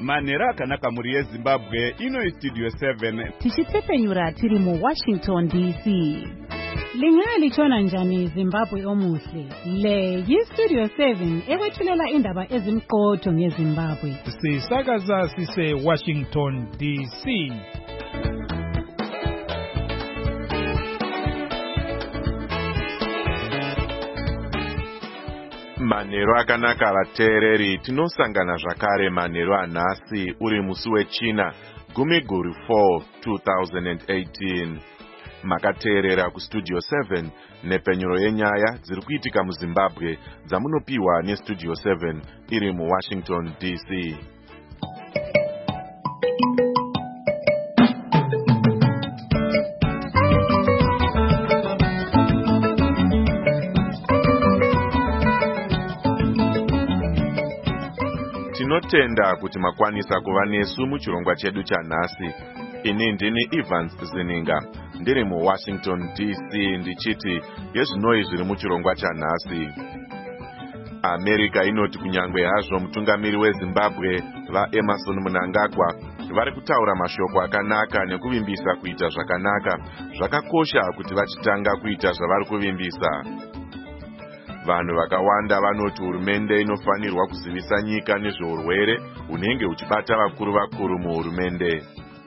manhero akanaka muri yezimbabwe. Ino istudio 7 tichitsepenyura tiri mu Washington DC. Lingalitshona njani Zimbabwe omuhle? Le yistudio 7 ekwethulela indaba ezimqotho ngeZimbabwe. Sisakaza sise Washington DC. Manhero akanaka vateereri, tinosangana zvakare manhero anhasi uri musi wechina Gumiguru 4 2018. Makateerera kustudio 7 nepenyuro yenyaya dziri kuitika muZimbabwe dzamunopiwa nestudio 7 iri muWashington DC. Tinotenda kuti makwanisa kuva nesu muchirongwa chedu chanhasi. Ini ndini Evans Zininga, ndiri muWashington DC ndichiti yezvinoi zviri muchirongwa chanhasi. America inoti kunyangwe hazvo mutungamiri weZimbabwe vaEmerson Mnangagwa vari kutaura mashoko akanaka nekuvimbisa kuita zvakanaka, zvakakosha kuti vachitanga kuita zvavari kuvimbisa. Vanhu vakawanda vanoti hurumende inofanirwa kuzivisa nyika nezveurwere hunenge huchibata vakuru muhurumende.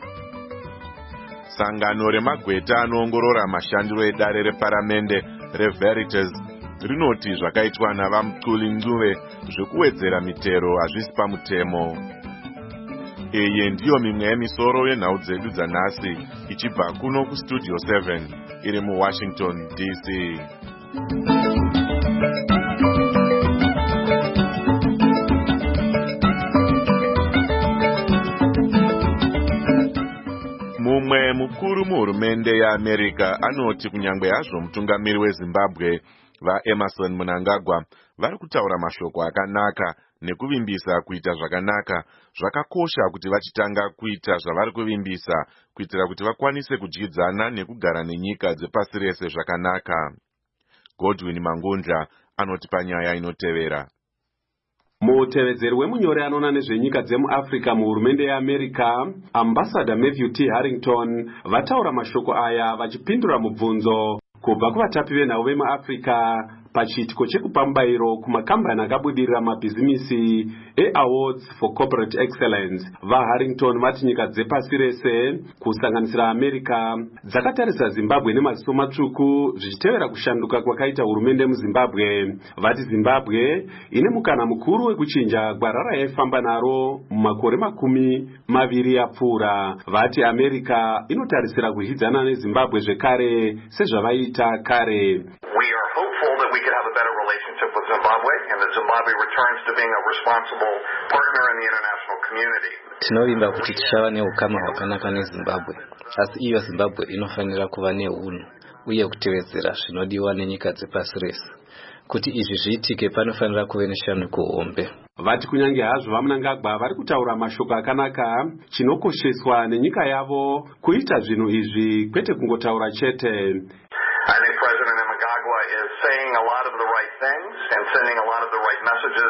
Sangano remagweta anoongorora mashandiro edare reparamende reVeritas rinoti zvakaitwa navaMxulinxuve zvekuwedzera mitero hazvisi pamutemo. Iyi ndiyo mimwe yemisoro yenhau dzedu dzanhasi ichibva kuno kustudio 7 iri muWashington DC. Mumwe mukuru muhurumende yaAmerica anoti kunyangwe hazvo mutungamiri weZimbabwe vaEmerson Mnangagwa vari kutaura mashoko akanaka nekuvimbisa kuita zvakanaka, zvakakosha kuti vachitanga kuita zvavari kuvimbisa kuitira kuti vakwanise kudyidzana nekugara nenyika dzepasi rese zvakanaka. Godwin Mangundla anoti panyaya inotevera. Mutevedzeri wemunyori anoona nezvenyika dzemuAfrica muhurumende yeAmerica, Ambassador Matthew T. Harrington, vataura mashoko aya vachipindura mubvunzo kubva kuvatapi venhau vemuAfrica pachiitiko chekupa mubayiro kumakambani akabudirira mabhizimisi eAwards for Corporate Excellence. VaHarrington vati nyika dzepasi rese kusanganisira America dzakatarisa Zimbabwe nemaziso matsvuku zvichitevera kushanduka kwakaita hurumende muZimbabwe. Vati Zimbabwe ine mukana mukuru wekuchinja gwarara yaifamba naro mumakore 20 yapfuura. Vati America inotarisira kuhidzana neZimbabwe zvekare sezvavaita kare. We could have a better relationship with Zimbabwe, and that Zimbabwe returns to being a responsible partner in the international community. Tinovimba kuti tichava neukama hwakanaka neZimbabwe, asi iyo Zimbabwe inofanira kuva neunhu uye kutevedzera zvinodiwa nenyika dzepasi rese. Kuti izvi zviitike panofanira kuve neshanduko hombe. Vati kunyange hazvo vaMnangagwa vari kutaura mashoko akanaka, chinokosheswa nenyika yavo kuita zvinhu izvi kwete kungotaura chete. I think President Mnangagwa is saying a lot of the right things and sending a lot of the right messages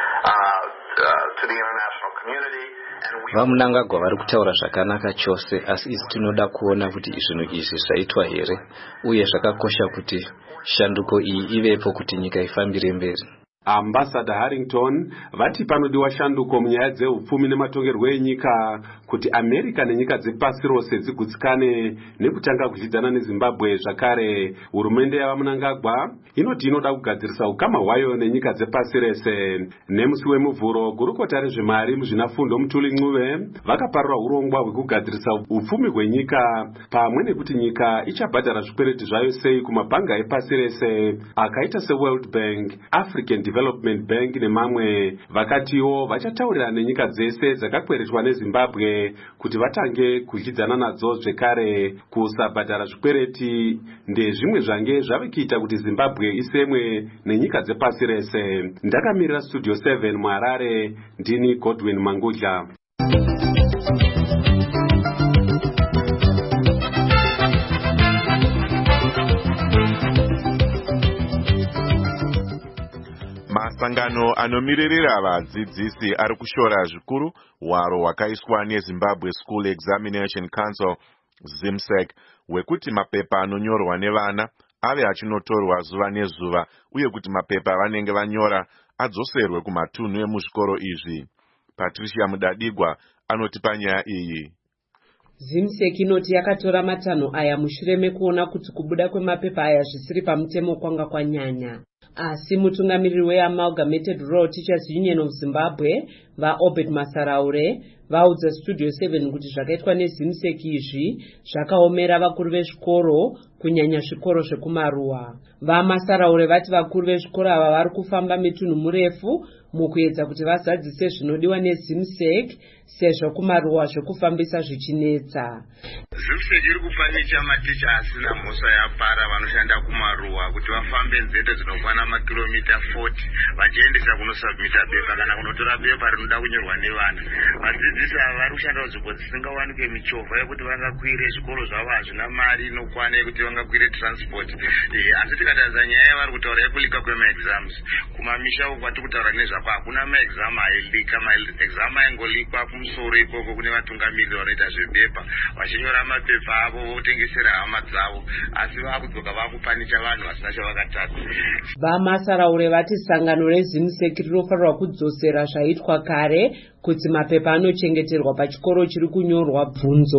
to the international community. VaMnangagwa vari kutaura zvakanaka chose, asi isi tinoda kuona kuti zvinhu izvi zvaitwa here, uye zvakakosha kuti shanduko iyi ivepo kuti nyika ifambire mberi. Ambassador Harrington vati panodiwa shanduko munyaya dzeupfumi nematongerwo enyika kuti America nenyika dzepasi rose dzigutsikane nekutanga kuchidzana neZimbabwe zvakare. Hurumende yavaMnangagwa inoti inoda kugadzirisa ukama hwayo nenyika dzepasi rese. Nemusi wemuvhuro, gurukota rezvemari muzvinafundo Mxulinxuve vakaparura urongwa hwekugadzirisa upfumi hwenyika pamwe nekuti nyika ichabhadhara zvikwereti zvayo sei kumabhanga epasi rese akaita seWorld Bank, African Development Bank nemamwe. Vakatiwo vachataurira nenyika dzese dzakakweretwa neZimbabwe kuti vatange kudyidzana nadzo zvekare. Kusabhadhara zvikwereti ndezvimwe zvange zvave kuita kuti Zimbabwe isemwe nenyika dzepasi rese. Ndakamirira studio 7 muHarare, ndini Godwin Mangundla. Masangano anomiririra vadzidzisi ari kushora zvikuru hwaro hwakaiswa neZimbabwe School Examination Council ZIMSEC hwekuti mapepa anonyorwa nevana ave achinotorwa zuva nezuva uye kuti mapepa avanenge vanyora adzoserwe kumatunhu emuzvikoro izvi. Patricia Mudadigwa anotipa nyaya iyi. ZIMSEC inoti yakatora matanho aya mushure mekuona kuti kubuda kwemapepa aya zvisiri pamutemo kwanga kwanyanya. Asi mutungamiriri weAmalgamated Rural Teachers Union of Zimbabwe vaObed Masaraure vaudza Studio 7 kuti zvakaitwa neZIMSEC izvi zvakaomera vakuru vezvikoro kunyanya zvikoro zvekumaruwa. VaMasaraure vati vakuru vezvikoro ava vari kufamba mitunhu murefu mukuedza kuti vazadzise zvinodiwa neZIMSEC sezvo kumaruwa zvekufambisa zvichinetsa. ZIMSEC iri kupanisha maticha asina mhosva yapara vanoshanda kumaruwa kuti vafambe nzendo dzinokwana makilomita 40 vachiendesa kunosubmita bepa kana kunotora bepa rinoda kunyorwa nevana. Vadzidzisi ava vari kushanda nzvimbo dzisingawanike michovha yekuti vangakwire zvikoro zvavo hazvina mari inokwana yekuti vangakwire transport. Asi tikatarisa nyaya yavari kutaura yekulika kwemaexams kumamisha uko kwatiri kutaura nezvako hakuna maexam ailika. Maexam aingolikwa kumusoro ikoko kune vatungamiriri vanoita zvebepa vachinyora mapepa avo votengesera hama dzavo, asi vakudzoka vakupanisha vanhu vasina chavakatadza. VaMasaraure vati sangano reZIMSEC rinofanirwa kudzosera zvaitwa kare kuti mapepa anochengeterwa pachikoro chiri kunyorwa bvunzo.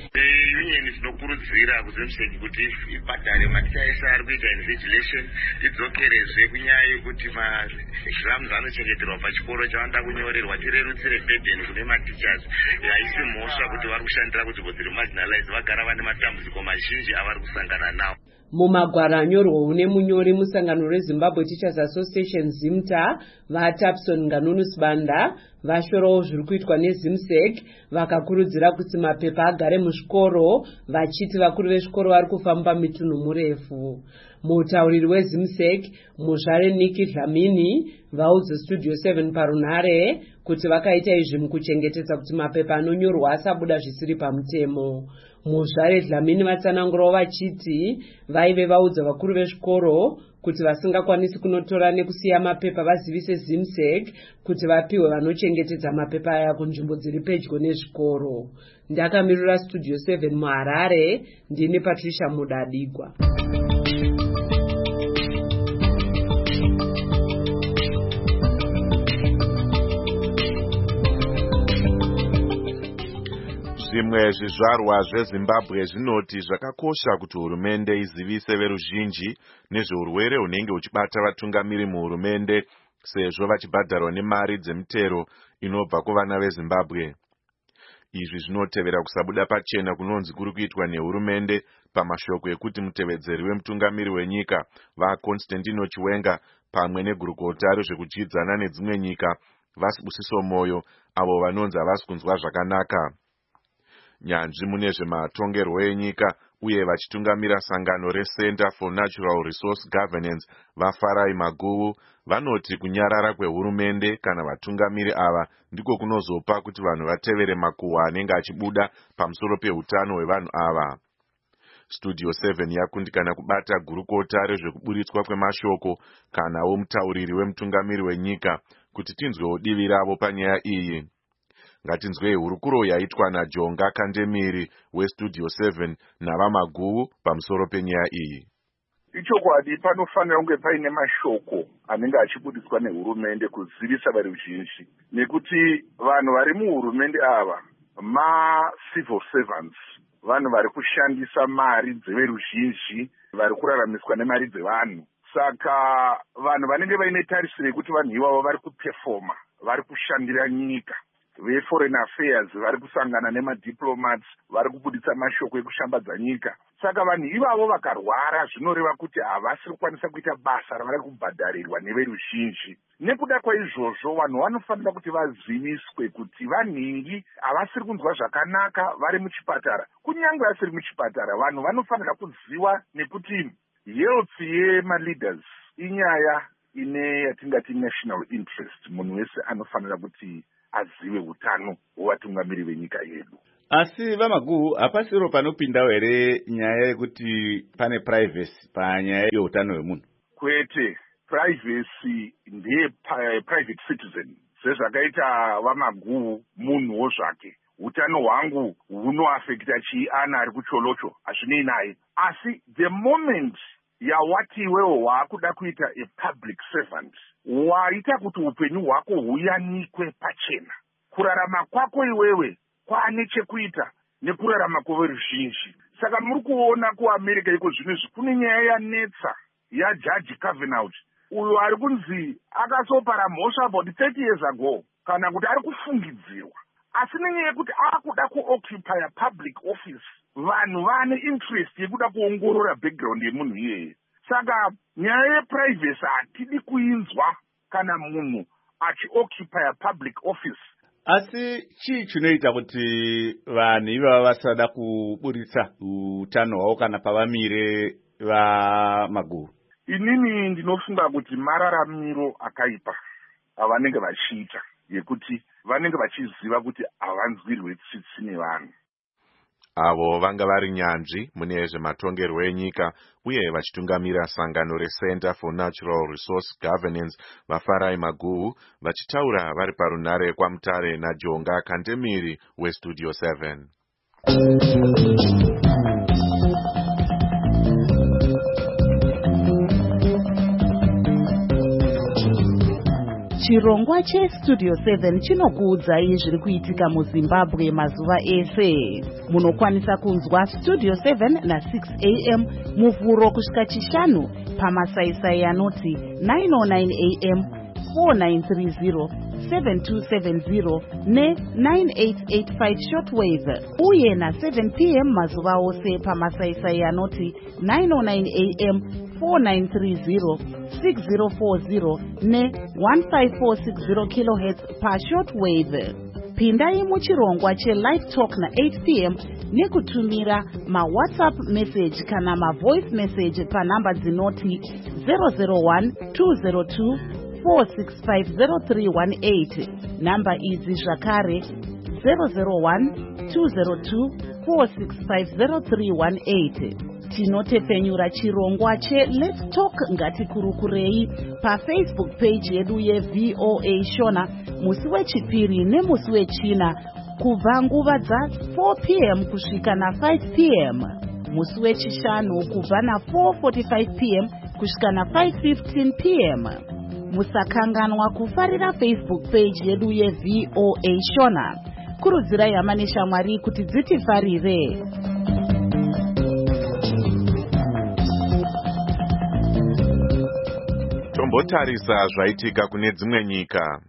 Union tinokurudzira kuZIMSEC kuti ibhadhare maticha ese ari kuita invigilation idzokerezve kunyaya yekuti maexams anochengeterwa pachikoro chavanoda kunyorerwa tirerutsire burden kune matichers. Haisi mhosva kuti vari kushandira kunzvimbo dziri marginalized vagara vane matambudziko mazhinji avari kusangana nawo. Mumagwaro anyorwa une munyori musangano reZimbabwe Teachers Association ZIMTA vaTapson Nganunus Banda vashorawo zviri kuitwa neZIMSEC vakakurudzira kuti mapepa agare muzvikoro vachiti vakuru vezvikoro vari kufamba mitunhu murefu. Mutauriri weZIMSEC Muzvare Niki Dlamini vaudza Studio 7 parunhare kuti vakaita izvi mukuchengetedza kuti mapepa anonyorwa asabuda zvisiri pamutemo. Muzvare Dlamini vatsanangurawo vachiti vaive vaudza vakuru vezvikoro kuti vasingakwanisi kunotora nekusiya mapepa vazivise ZIMSEC kuti vapiwe vanochengetedza mapepa aya kunzvimbo dziri pedyo nezvikoro. Ndakamirira Studio 7 muHarare, ndini Patricia Mudadigwa. Zvimwe zvizvarwa zveZimbabwe zvinoti zvakakosha kuti hurumende izivise veruzhinji nezveurwere hunenge huchibata vatungamiri muhurumende sezvo vachibhadharwa nemari dzemutero inobva kuvana veZimbabwe. Izvi zvinotevera kusabuda pachena kunonzi kuri kuitwa nehurumende pamashoko ekuti mutevedzeri wemutungamiri wenyika vaConstantino Chiwenga pamwe negurukota rezvekuchidzana nedzimwe nyika vaSibusiso Moyo avo vanonzi havasi kunzwa zvakanaka. Nyanzvi mune zvematongerwo enyika uye vachitungamira sangano reCenter for Natural Resource Governance vaFarai Maguvu vanoti kunyarara kwehurumende kana vatungamiri ava ndiko kunozopa kuti vanhu vatevere makuhwa anenge achibuda pamusoro pehutano hwevanhu ava. Studio 7 yakundikana kubata gurukota rezvekuburitswa kwemashoko kanawo mutauriri wemutungamiri wenyika kuti tinzwewo divi ravo panyaya iyi. Ngatinzwei hurukuro yaitwa naJonga Kandemiri weStudio 7 navaMaguvu pamusoro penyaya iyi. Ichokwadi panofanira kunge paine mashoko anenge achibudiswa nehurumende kuzivisa veruzhinji, nekuti vanhu vari muhurumende ava civil servants, vanhu vari kushandisa mari dzeveruzhinji, vari kuraramiswa nemari dzevanhu. Saka vanhu vanenge vaine tarisiro yekuti vanhu ivavo vari kupefoma, vari kushandira nyika. VeForeign Affairs vari kusangana nemadiplomats vari kubuditsa mashoko ekushambadza nyika. Saka vanhu ivavo vakarwara zvinoreva kuti havasi kukwanisa kuita basa ravari kubhadharirwa neveruzhinji. Nekuda kwaizvozvo vanhu vanofanira kuti vaziviswe kuti vanhingi havasiri kunzwa zvakanaka vari muchipatara. Kunyange vasiri muchipatara vanhu vanofanira kuziva nekuti health yemaleaders inyaya ine yatingati national interest. Munhu wese anofanira kuti azive hutano hwevatungamiri venyika yedu. Asi vaMaguvu, hapasiro panopindawo here nyaya yekuti pane privacy panyaya yeutano hwemunhu? Kwete, privacy ndeye private citizen sezvakaita vamaguu munhuwo zvake. Utano hwangu hunoafekta chii ana ari kucholocho hazvinei naye. Asi the moment yawati iwewo waakuda kuita a public servant, waita kuti upenyu hwako huyanikwe pachena. Kurarama kwako iwewe kwaane chekuita nekurarama kweveruzhinji. Saka muri kuona kuAmerica iko zvinezvi kune nyaya yanetsa yaJudge Kavanaugh, uyo ari kunzi akasopara mhosva about 30 years ago, kana kuti ari kufungidzirwa. Asi nenyaya yekuti akuda kuoccupy a public office, vanhu vane interest yekuda kuongorora background yemunhu iyeye. Saka nyaya yeprivacy hatidi kuinzwa kana munhu achioccupy a public office. Asi chii chinoita kuti vanhu ivava vasada kuburitsa utano hwavo kana pavamire vamaguu? Inini ndinofunga kuti mararamiro akaipa avanenge vachiita, yekuti vanenge vachiziva kuti havanzwirwe tsitsi nevanhu. Avo vanga vari nyanzvi mune zvematongerwo enyika uye vachitungamira sangano reCenter for Natural Resource Governance vaFarai Maguhu vachitaura vari parunare kwaMutare naJonga Kandemiri weStudio 7. Chirongwa cheStudio 7 chinokuudzai zviri kuitika muZimbabwe mazuva ese. Munokwanisa kunzwa Studio 7 na6 am muvhuro kusvika chishanu pamasaisai anoti 909 am, 4930, 7270 ne9885 shortwave, uye na7 pm mazuva ose pamasaisai anoti 909 am, 4930, 6040 ne1540 kHz pashortwave. Pindai muchirongwa chelive talk na8 pm nekutumira mawhatsapp message kana mavoice message panhamba dzinoti 001-202-4650318. Namba idzi zvakare 001-202-4650318. Tinotepfenyura chirongwa cheLet's Talk Ngatikurukurei paFacebook page yedu yeVOA Shona musi wechipiri nemusi wechina kubva nguva dza4 pm kusvika na5 pm, musi wechishanu kubva na4:45 pm kusvika na5:15 pm. Musakanganwa kufarira Facebook page yedu yeVOA Shona. Kurudzirai hama neshamwari kuti dzitifarire. Tombotarisa zvaitika kune dzimwe nyika.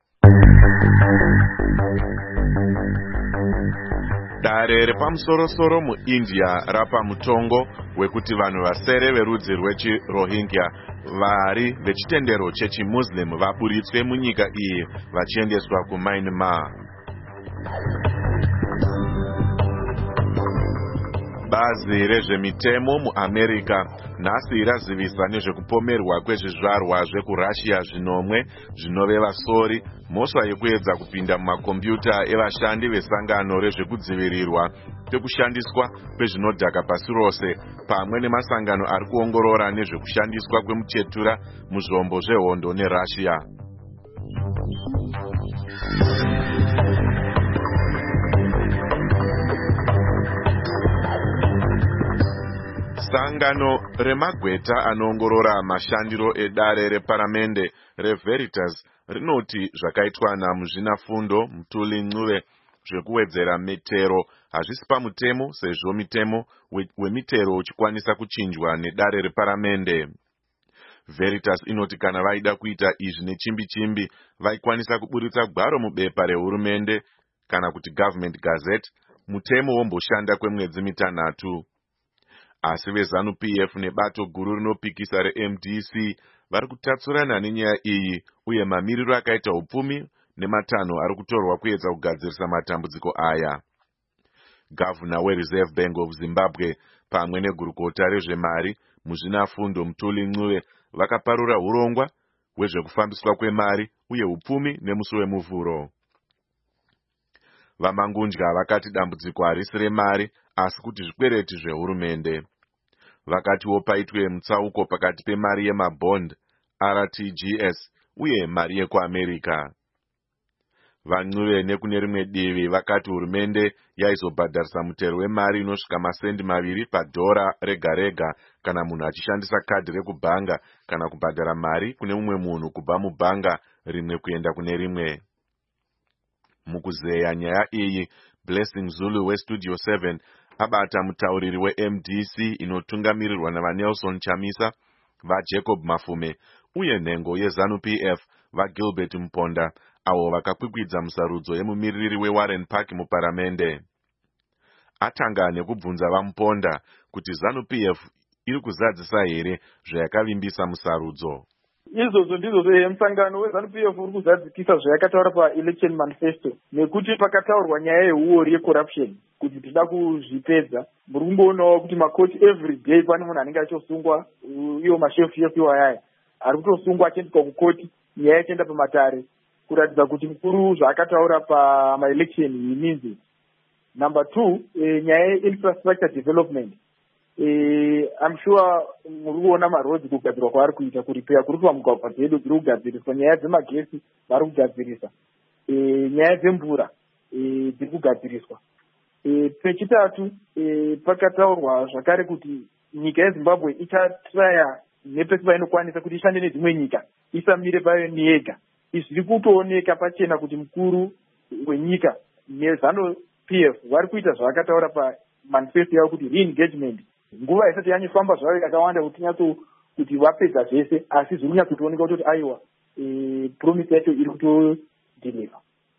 Dare repamusoro-soro muIndia rapa mutongo wekuti vanhu vasere verudzi rwechiRohingya vari vechitendero chechiMuslim vaburitswe munyika iyi vachiendeswa kuMyanmar. Bazi rezvemitemo muAmerica nhasi razivisa nezvekupomerwa kwezvizvarwa zvekuRussia zvinomwe zvinove vasori, mhosva yekuedza kupinda mumakombiyuta evashandi vesangano rezvekudzivirirwa kwekushandiswa kwezvinodhaka pasi rose, pamwe nemasangano ari kuongorora nezvekushandiswa kwemuchetura muzvombo zvehondo neRussia. Sangano remagweta anoongorora mashandiro edare reparamende reVeritas rinoti zvakaitwa namuzvinafundo Mutuli Ncube zvekuwedzera mitero hazvisi pamutemo, sezvo mitemo wemitero uchikwanisa kuchinjwa nedare reparamende. Veritas inoti kana vaida kuita izvi nechimbi-chimbi vaikwanisa kuburitsa gwaro mubepa rehurumende kana kuti Government Gazette, mutemo womboshanda kwemwedzi mitanhatu. Asi vezanu-PF nebato guru rinopikisa reMDC vari kutatsurana nenyaya iyi, uye mamiriro akaita upfumi nematanho ari kutorwa kuedza kugadzirisa matambudziko aya. Gavana weReserve Bank of Zimbabwe pamwe negurukota rezvemari muzvinafundo Mutuli Ncube vakaparura urongwa hwezvekufambiswa kwemari uye upfumi nemusi wemuvhuro. Vamangunja vakati dambudziko harisi remari asi kuti zvikwereti zvehurumende. Vakatiwo paitwe mutsauko pakati pemari yemabond RTGS uye mari yekuAmerica. Van'uve nekune rimwe divi vakati hurumende yaizobhadharisa mutero wemari inosvika masendi 2 padhora rega rega kana munhu achishandisa kadhi rekubhanga kana kubhadhara mari kune mumwe munhu kubva mubhanga rimwe kuenda kune rimwe. Mukuzeya nyaya iyi, Blessing Zulu weStudio 7 abata mutauriri weMDC inotungamirirwa navaNelson Chamisa, vaJacob Mafume uye nhengo yeZANU-PF vaGilbert Mponda, avo vakakwikwidza musarudzo yemumiriri weWarren Park muparamende. Atanga nekubvunza vaMponda kuti ZANU-PF iri kuzadzisa here zvayakavimbisa musarudzo. Izvozvo ndizvo musangano weZANU-PF uri kuzadzikisa zvayakataura paelection manifesto, nekuti pakataurwa nyaya yehuori yecorruption kuti tida kuzvipedza. Muri kumboonawo kuti makoti every day pane munhu anenge achosungwa, iwo mashefu yesiwayaya ari kutosungwa achiendeswa kukoti, nyaya ichienda pamatare, kuratidza kuti mukuru zvaakataura pamaelection ininzi. Number 2, nyaya yeinfrastructure development. I'm sure muri kuona marodzi kugadzirwa kwaari kuita, kuripeya kuri kuva mugwagwa dzedu dziri kugadziriswa, nyaya dzemagesi vari kugadzirisa, nyaya dzemvura dziri kugadziriswa. Pechitatu, pakataurwa zvakare kuti nyika yeZimbabwe ichatraya nepesi painokwanisa kuti ishande nedzimwe nyika, isamire payo niyega. Izvi zviri kutooneka pachena kuti mukuru wenyika neZANU-PF vari kuita zvavakataura pamanifesto yavo kuti re-engagement. Nguva isati yanyifamba zvayo yakawanda kuti vapedza zvese, asi zviri kunyatsotooneka kuti aiwa promise yacho iri kutodeliva.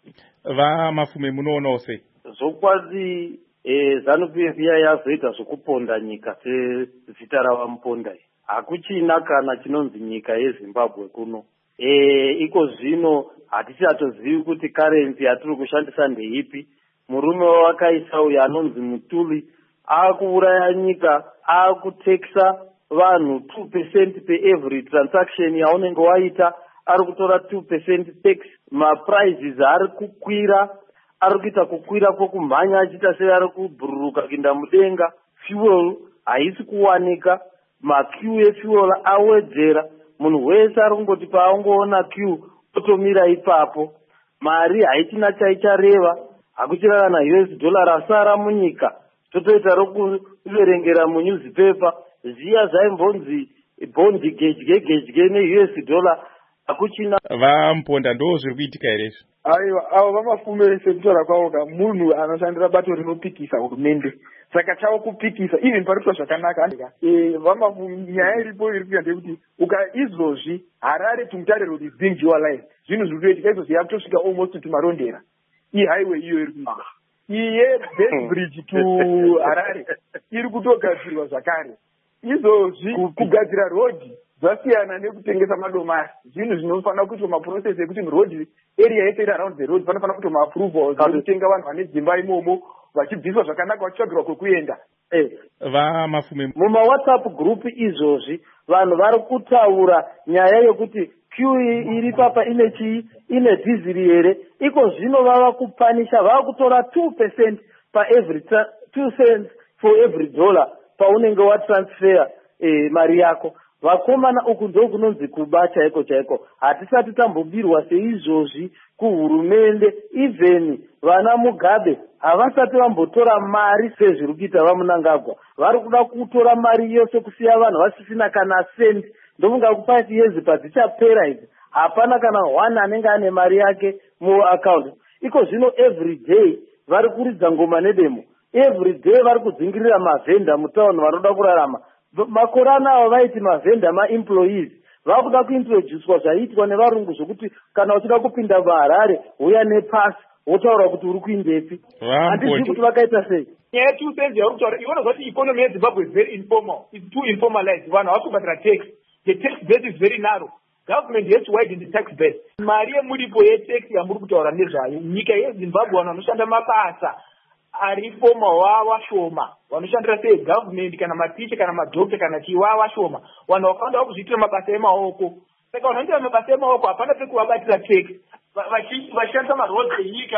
VaMafume munoonawo sei? Zokwazi ZANU-PF yazoita zvokuponda nyika sezita ravaMuponda. Hakuchina kana chinonzi nyika yeZimbabwe kuno. Iko zvino hatichatozivi kuti currency yatiri kushandisa ndeipi. Murume wakaisa uyo anonzi Mutuli akuuraya nyika, akuteksa vanhu 2% per every transaction yaunenge waita, ari kutora 2% tax. Maprizes ari kukwira, ari kuita kukwira kwokumhanya achiita sei ari kubhururuka kuenda mudenga. Fuel haisi kuwanika, maqueue efuel awedzera. Munhu wese ari kungoti paangoona queue otomira ipapo. Mari haichina chaichareva, hakuchina kana $, asara munyika. Totoita rokuverengera munewspaper ziya zvaimbonzi bondi gedye ne$, hakuchina. VaMponda ndo zviri kuitika here izvi? Aiwa, avo VaMafume sekutaura kwavo munhu anoshandira bato rinopikisa hurumende, saka chavo kupikisa even parikuitwa zvakanaka. VaMafume nyaya iripo iri kuita ndeyekuti izvozvi Harare Tumutare road is being dualized. Zvinhu zviri kuitika izvozvi yakutosvika almost tumarondera. Highway iyo iri kuita iye Best Bridge to Harare iri kutogadzirwa zvakare. Izvozvi kugadzira road zvasiyana nekutengesa madomasi. Zvinhu zvinofanira kuitwa maprocess ekuti road area yese iri around the road panofanira kuitwa maapprovals ekutenga vanhu vane dzimba imomo vachibviswa zvakanaka vachitsvagirwa kwekuenda. VaMafume mumawhatsapp group izvozvi vanhu vari kutaura nyaya yokuti queue iri papa ine dhiziri here. Iko zvino vava kupanisha, vava kutora 2% per every 2 cents for every $, paunenge watransfer mari yako. Vakomana uku ndo kunonzi kuba chaiko chaiko. Hatisati tambobirwa seizvozvi kuhurumende. Even vana Mugabe havasati vambotora mari sezviri kuita vaMunangagwa. Vari kuda kutora mari yose kusiya vanhu vasisina kana sendi. Ndomungakupa yezi padzichapera idzi hapana kana 1 anenge ane mari yake muaccount. Iko zvino every day vari kuridza ngoma nedemo. Every day vari kudzingirira mavhenda mutauni vanoda kurarama. Makore anawa vaiti mavhenda maemployees vakuda kuintroducewa zvaiitwa nevarungu zvokuti kana uchida kupinda muHarare uya nepasi wotaura kuti uri kuindepi. Handizvi kuti vakaita sei. Nyaya 2 cents yauri kutaura iona kuti economy yeZimbabwe is very informal. It's too informalized. Vanhu havasi kubhadhara tax. The tax base is very narrow. Government has to widen the tax base. Mari yemuripo yetax yamuri kutaura nezvayo. Nyika yeZimbabwe vanhu vanoshanda mabasa aripo washoma. Vanoshandira sei government kana maticha kana madhokta kana chiwawa shoma. Vanhu vakawanda kuzviitira mabasa emaoko. Saka vanoita mabasa emaoko hapana pekuvabatira tax. Vachishandisa maroads enyika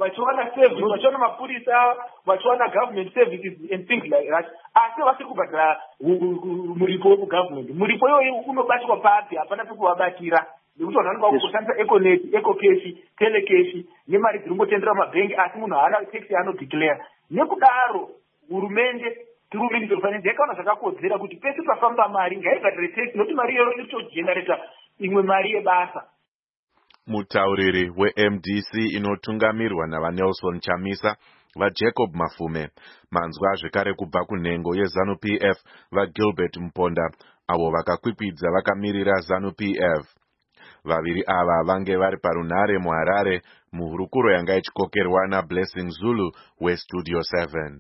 vachiwana service, vachiwana mapurisa, vachiwana government services and things like that. Asi vasiri kubhadhara muripo wekugovernment. Muripo iyoyo unobatwa papi, hapana pekuvabatira. Nekuti vanhu vanenge vakushandisa econet, ecocash, telecash nemari dziri kungotendera mabhengi, asi munhu haana tax yaanodeclare. Nekudaro hurumende tiruministry yakaona zvakakodzera kuti pese pafamba mari ngaibhadhare tax, nokuti mari iyoyo iri kutogenerata imwe mari yebasa. Mutauriri weMDC inotungamirwa navaNelson Chamisa vaJacob Mafume, manzwa zvekare kubva kunhengo yeZANU-PF vaGilbert Mponda, avo vakakwikvidza vakamirira ZANU-PF. Vaviri ava vange vari parunhare muHarare muhurukuro yanga ichikokerwa naBlessing Zulu weStudio 7.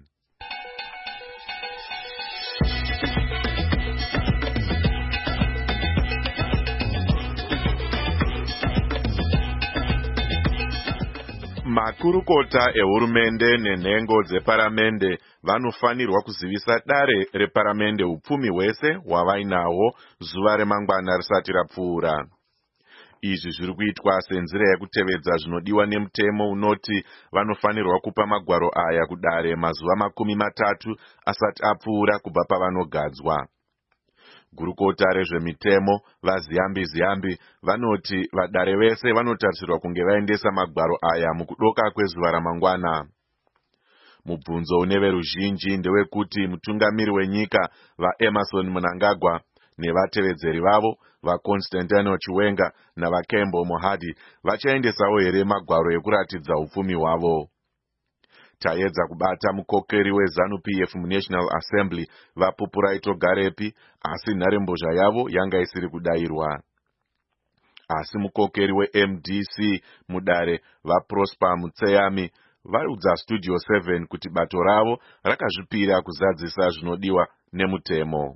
Makurukota ehurumende nenhengo dzeparamende vanofanirwa kuzivisa dare reparamende upfumi hwese hwavainahwo zuva remangwana risati rapfuura. Izvi zviri kuitwa senzira yekutevedza zvinodiwa nemutemo unoti vanofanirwa kupa magwaro aya kudare mazuva 30 asati apfuura kubva pavanogadzwa. Gurukota rezvemitemo vaZiyambi vanoti vadare vese vanotarisirwa kunge vaendesa magwaro aya mukudoka kwezuva ramangwana. Mubvunzo une veruzhinji ndewekuti mutungamiri wenyika vaEmerson Mnangagwa nevatevedzeri vavo vaConstantino Chiwenga navaKembo Mohadi vachaendesawo here magwaro ekuratidza upfumi hwavo. Taedza kubata mukokeri weZANU-PF muNational Assembly vaPupuraito Garepi, asi nharembozha yavo yanga isiri kudayirwa. Asi mukokeri weMDC mudare vaProsper Mutseyami varudza Studio 7 kuti bato ravo rakazvipira kuzadzisa zvinodiwa nemutemo.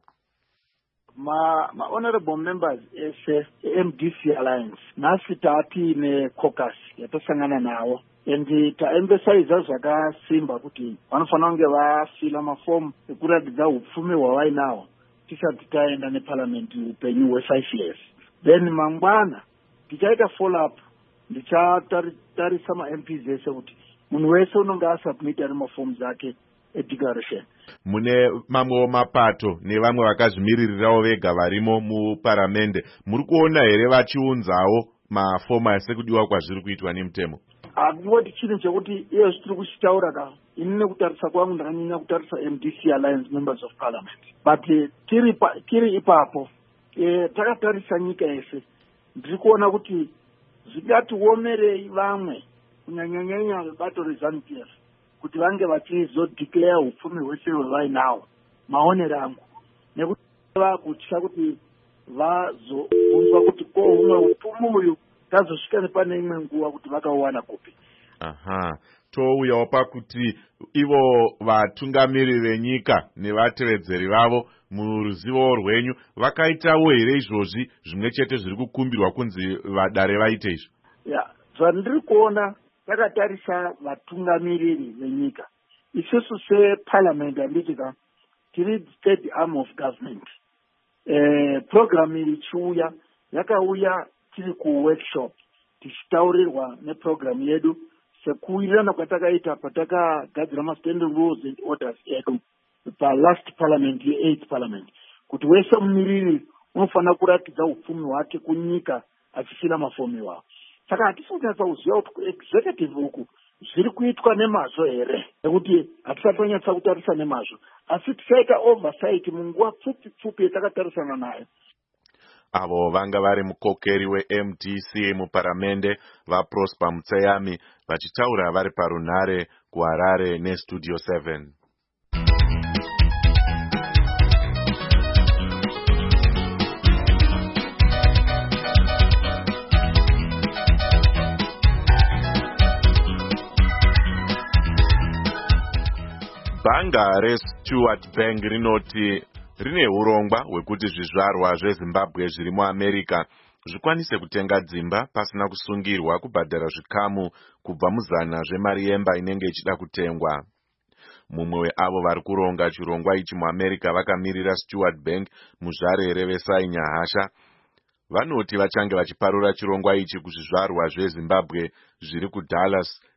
Ma-honorable members MDC Alliance nhasi taatiine caucus yatosangana nawo and taemphasize zvakasimba kuti vanofanira kunge vafila mafomu ekuratidza upfumi hwavainawo tisati taenda neparliament upenyu hwe5 years. Then mangwana tichaita follow up, ndichatarisa maMPs ese kuti munhu wese unonge asubmita nemafomu dzake edeclaration. Mune mamwewo mapato nevamwe vakazvimiririrawo vega varimo muparamende, muri kuona here vachiunzawo mafomu asekudiwa kwazviri kuitwa nemutemo? Hakungoti chinhu chekuti iyo zvitiri kuchitaura ka ini nekutarisa kwangu ndakanyanya kutarisa MDC Alliance Members of Parliament, but tiri ipapo takatarisa nyika yese ndiri kuona kuti zvingatiomerei vamwe kunyanyanyanya vebato reZANU-PF kuti vange vachizodeclare upfumi hwese hwavainawo. Maonero angu nekuti vakutya kuti vazobvunzwa kuti ko humwe upfumi uyu tazosvika nepane imwe nguva kuti vakauwana kupi. Touyawo pakuti ivo vatungamiri venyika nevatevedzeri vavo muruzivo rwenyu vakaitawo here izvozvi zvimwe chete zviri kukumbirwa kunzi vadare vaite izvo? Zvandiri kuona takatarisa vatungamiriri venyika, isusu separliament handitika tiri state arm of government. Program iri chiuya yakauya tiri kuworkshop tichitaurirwa neprogram yedu sekuwirirana kwatakaita patakagadzira ma-standing rules and orders edu palast parliament ye8th parliament kuti wese mumiriri unofanira kuratidza upfumi hwake kunyika achifila mafomu iwawo. Saka hatisi kunyatsa kuziva kuti kuexecutive uku zviri kuitwa nemazvo here, nekuti hatisati tanyatsa kutarisa nemazvo, asi tisaita oversight munguva pfupi yatakatarisana nayo. Avo vanga vari mukokeri weMDC muparamende vaProsper Mutseyami vachitaura vari parunhare kuHarare neStudio 7. Bhanga reStuart Bank rinoti rine urongwa hwekuti zvizvarwa zveZimbabwe zviri muAmerica zvikwanise kutenga dzimba pasina kusungirwa kubhadhara zvikamu kubva muzana zvemari yemba inenge ichida kutengwa. Mumwe weavo vari kuronga chirongwa ichi muAmerica vakamirira Stuart Bank muzvarere veSainya Hasha vanoti vachange vachiparura chirongwa ichi kuzvizvarwa zveZimbabwe zviri kuDallas,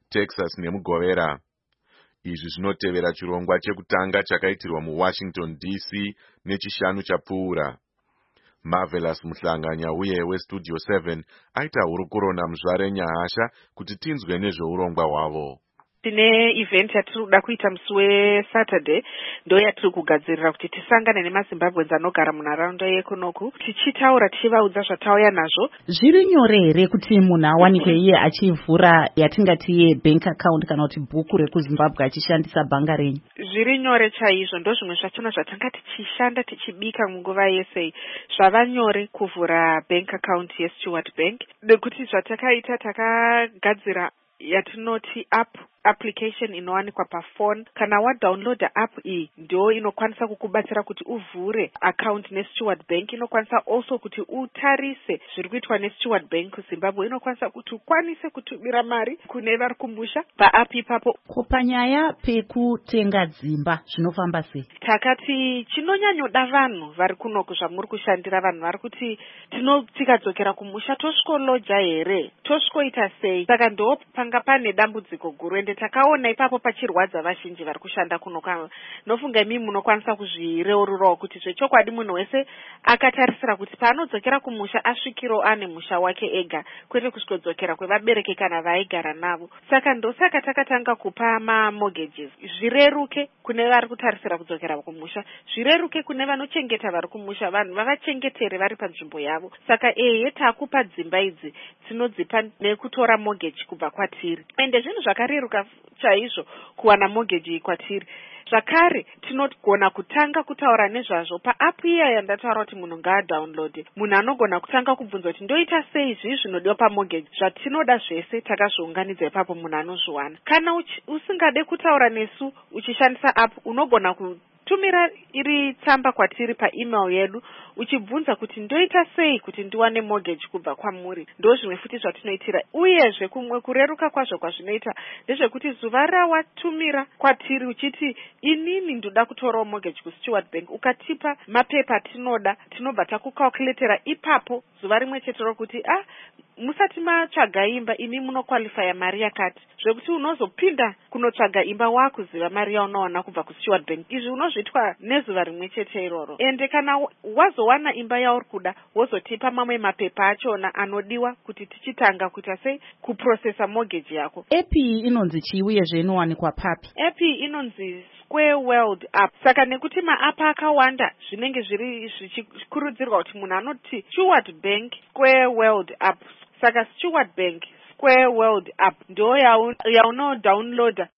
Texas nemugovera. Izvi zvinotevera chirongwa chekutanga chakaitirwa muWashington DC nechishanu chapfuura. Marvelous Muhlanganya uye weStudio 7 aita hurukuro naMuzvare Nyahasha kuti tinzwe nezveurongwa hwavo. Tine event yatiri kuita musi weSaturday ndo yatiri kugadzirira kuti tisangane nemaZimbabweans anogara munharaunda yekonoku tichitaura tichivaudza zvatauya nazvo. Zviri nyore here kuti munhu awanikwe iye achivhura yatingati bank account kana kuti bhuku rekuZimbabwe achishandisa bhanga renyu? Zviri nyore chaizvo, ndo zvimwe zvachona zvatanga tichishanda tichibika munguva yese. Zvava nyore kuvhura bank account yeStewart Bank nekuti zvatakaita takagadzira yatinoti application inowanikwa pafone. Kana wadownloada app iyi ndio inokwanisa kukubatsira kuti uvhure account neStewart Bank. Inokwanisa also kuti utarise zviri kuitwa neStewart Bank kuZimbabwe. Inokwanisa kuti ukwanise kutumira mari kune vari kumusha paapp ipapo. Kupanyaya pekutenga dzimba zvinofamba sei? Takati chinonyanyoda vanhu vari kunoku zvamuri kushandira vanhu vari kuti tikadzokera kumusha tosvikoloja here, tosvikoita sei. Saka ndo panga pane dambudziko guru ende takaona ipapo pachirwadza vazhinji vari kushanda kuno. Nofunga imi munokwanisa kuzvireururawo kuti zvechokwadi munhu wese akatarisira kuti paanodzokera kumusha asvikiro ane musha wake ega, kwete kusvikodzokera kwevabereki kana vaigara navo. Saka takatanga kupa mortgages zvireruke kune vari kutarisira kudzokera kumusha, zvireruke kune vanochengeta vari kumusha, vanhu vavachengetere vari panzvimbo yavo. Saka takupa dzimba idzi tinodzipa nekutora mortgage kubva kwatiri, ende zvinhu zvakareruka chaizvo kuwana mortgage kwatiri. Zvakare tinogona kutanga kutaura nezvazvo paapp iya yandataura kuti munhu ngaadownloade. Munhu anogona kutanga kubvunza kuti ndoita sei izvi zvinodiwa pamortgage. Zvatinoda zvese takazviunganidza ipapo munhu anozviwana. Kana usingade kutaura nesu uchishandisa app, unogona kutumira iri tsamba kwatiri paemail yedu uchibvunza kuti ndoita sei kuti ndiwane mortgage kubva kwamuri. Ndo zvimwe futi zvatinoitira. Uyezve kumwe kureruka kwazvo kwazvinoita ndezvekuti zuva rawatumira kwatiri uchiti inini ndoda kutorawo mortgage kuStewart Bank, ukatipa mapepa atinoda, tinobva takukalkuletera ipapo zuva rimwe chete rokuti musati matsvaga imba imi munokwalifya mari yakati, zvekuti unozopinda kunotsvaga imba wakuziva mari yaunowana kubva kuStewart Bank. Izvi unozvitwa nezuva rimwe chete iroro. Ende kana wazowana imba yauri kuda wozotipa mamwe mapepa achona anodiwa kuti tichitanga kuita sei kuprocessa mortgage yako. App inonzi chii uyezve inowanikwa papi? App inonzi Square World App. Saka nekuti maapa akawanda zvinenge zviri zvichikurudzirwa kuti munhu anoti Stewart Bank Square World App. Saka Stewart Bank Square World App ndo yaunodownloada.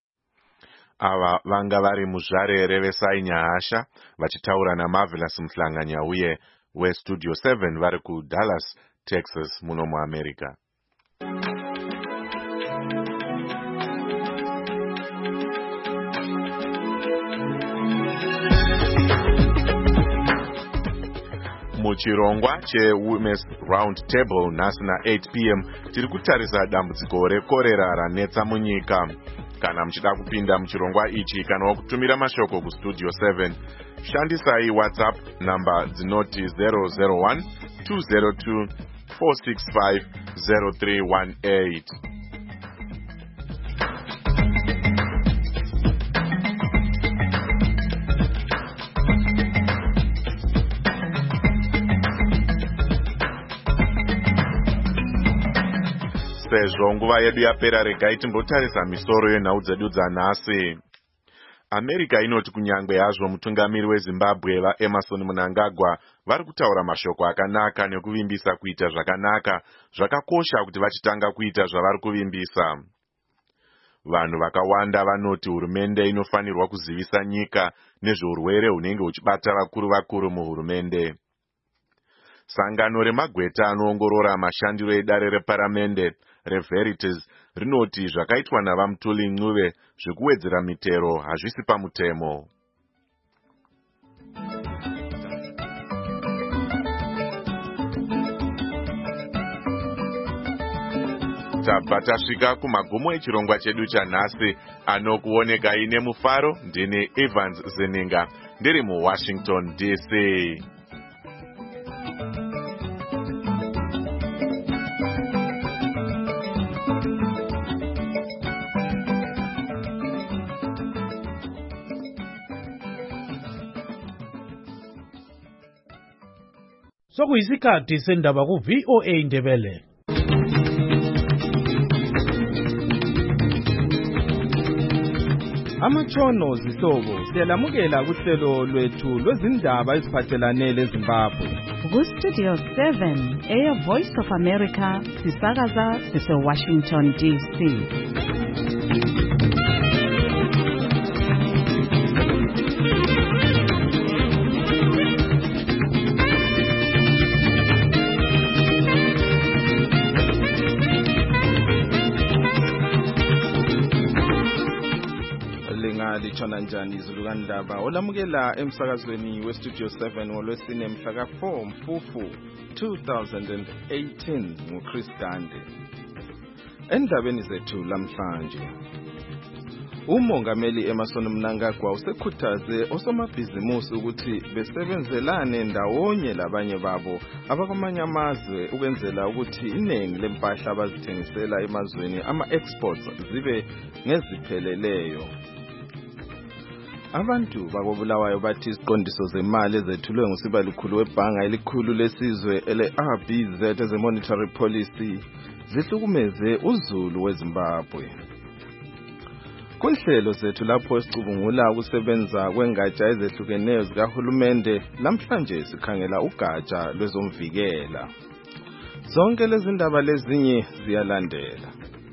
Ava vanga vari Muzvare Revesai Nyahasha vachitaura naMarvelous Muhlanganya uye weStudio 7 vari kuDallas, Texas muno muAmerica. Muchirongwa cheWomen's Round Table nhasi na8 p.m. tiri kutarisa dambudziko rekorera ranetsa munyika. Kana muchida kupinda muchirongwa ichi kana wakutumira mashoko kuStudio 7, shandisai WhatsApp namba dzinoti 001 202 465 0318. Sezvo nguva yedu yapera, regai timbotarisa misoro yenhau dzedu dzanhasi. America inoti kunyangwe hazvo mutungamiri weZimbabwe vaEmerson Mnangagwa vari kutaura mashoko akanaka nekuvimbisa kuita zvakanaka, zvakakosha kuti vachitanga kuita zvavari kuvimbisa. Vanhu vakawanda vanoti hurumende inofanirwa kuzivisa nyika nezveurwere hunenge huchibata vakuru muhurumende. Sangano remagweta anoongorora mashandiro edare reparamende reVeritas rinoti zvakaitwa navaMutuli Ncube zvekuwedzera mitero hazvisi pamutemo. Tabva tasvika kumagumo echirongwa chedu chanhasi, anokuoneka ine mufaro. Ndini Evans Zeninga ndiri muWashington DC. Sokuyisikhathi sendaba ku VOA Indebele. Amatshono zihlobo siyalamukela kuhlelo lwethu lwezindaba eziphathelane leZimbabwe. Ku-Studio 7 eya Voice of America sisakaza sise-Washington DC. Litshona njani izulu kandaba olamukela emsakazweni weStudio 7 ngolwesine mhla ka4 Mfufu 2018 nguChris Dande. Endabeni zethu lamhlanje, umongameli Emmerson Mnangagwa usekhuthaze osomabhizimusi ukuthi besebenzelane ndawonye labanye babo abakwamanye amazwe ukwenzela ukuthi iningi lempahla abazithengisela emazweni ama-exports zibe ngezipheleleyo. Abantu bakobulawayo bathi isiqondiso zemali ezethulwe ngusibalikhulu webhanga elikhulu lesizwe ele-RBZ as a monetary policy zihlukumeze uzulu weZimbabwe. Kunhlelo zethu lapho esicubungula ukusebenza kwengatsha ezehlukeneyo zikahulumende, namhlanje sikhangela ugatsha lwezomvikela. Zonke lezi ndaba lezinye ziyalandela.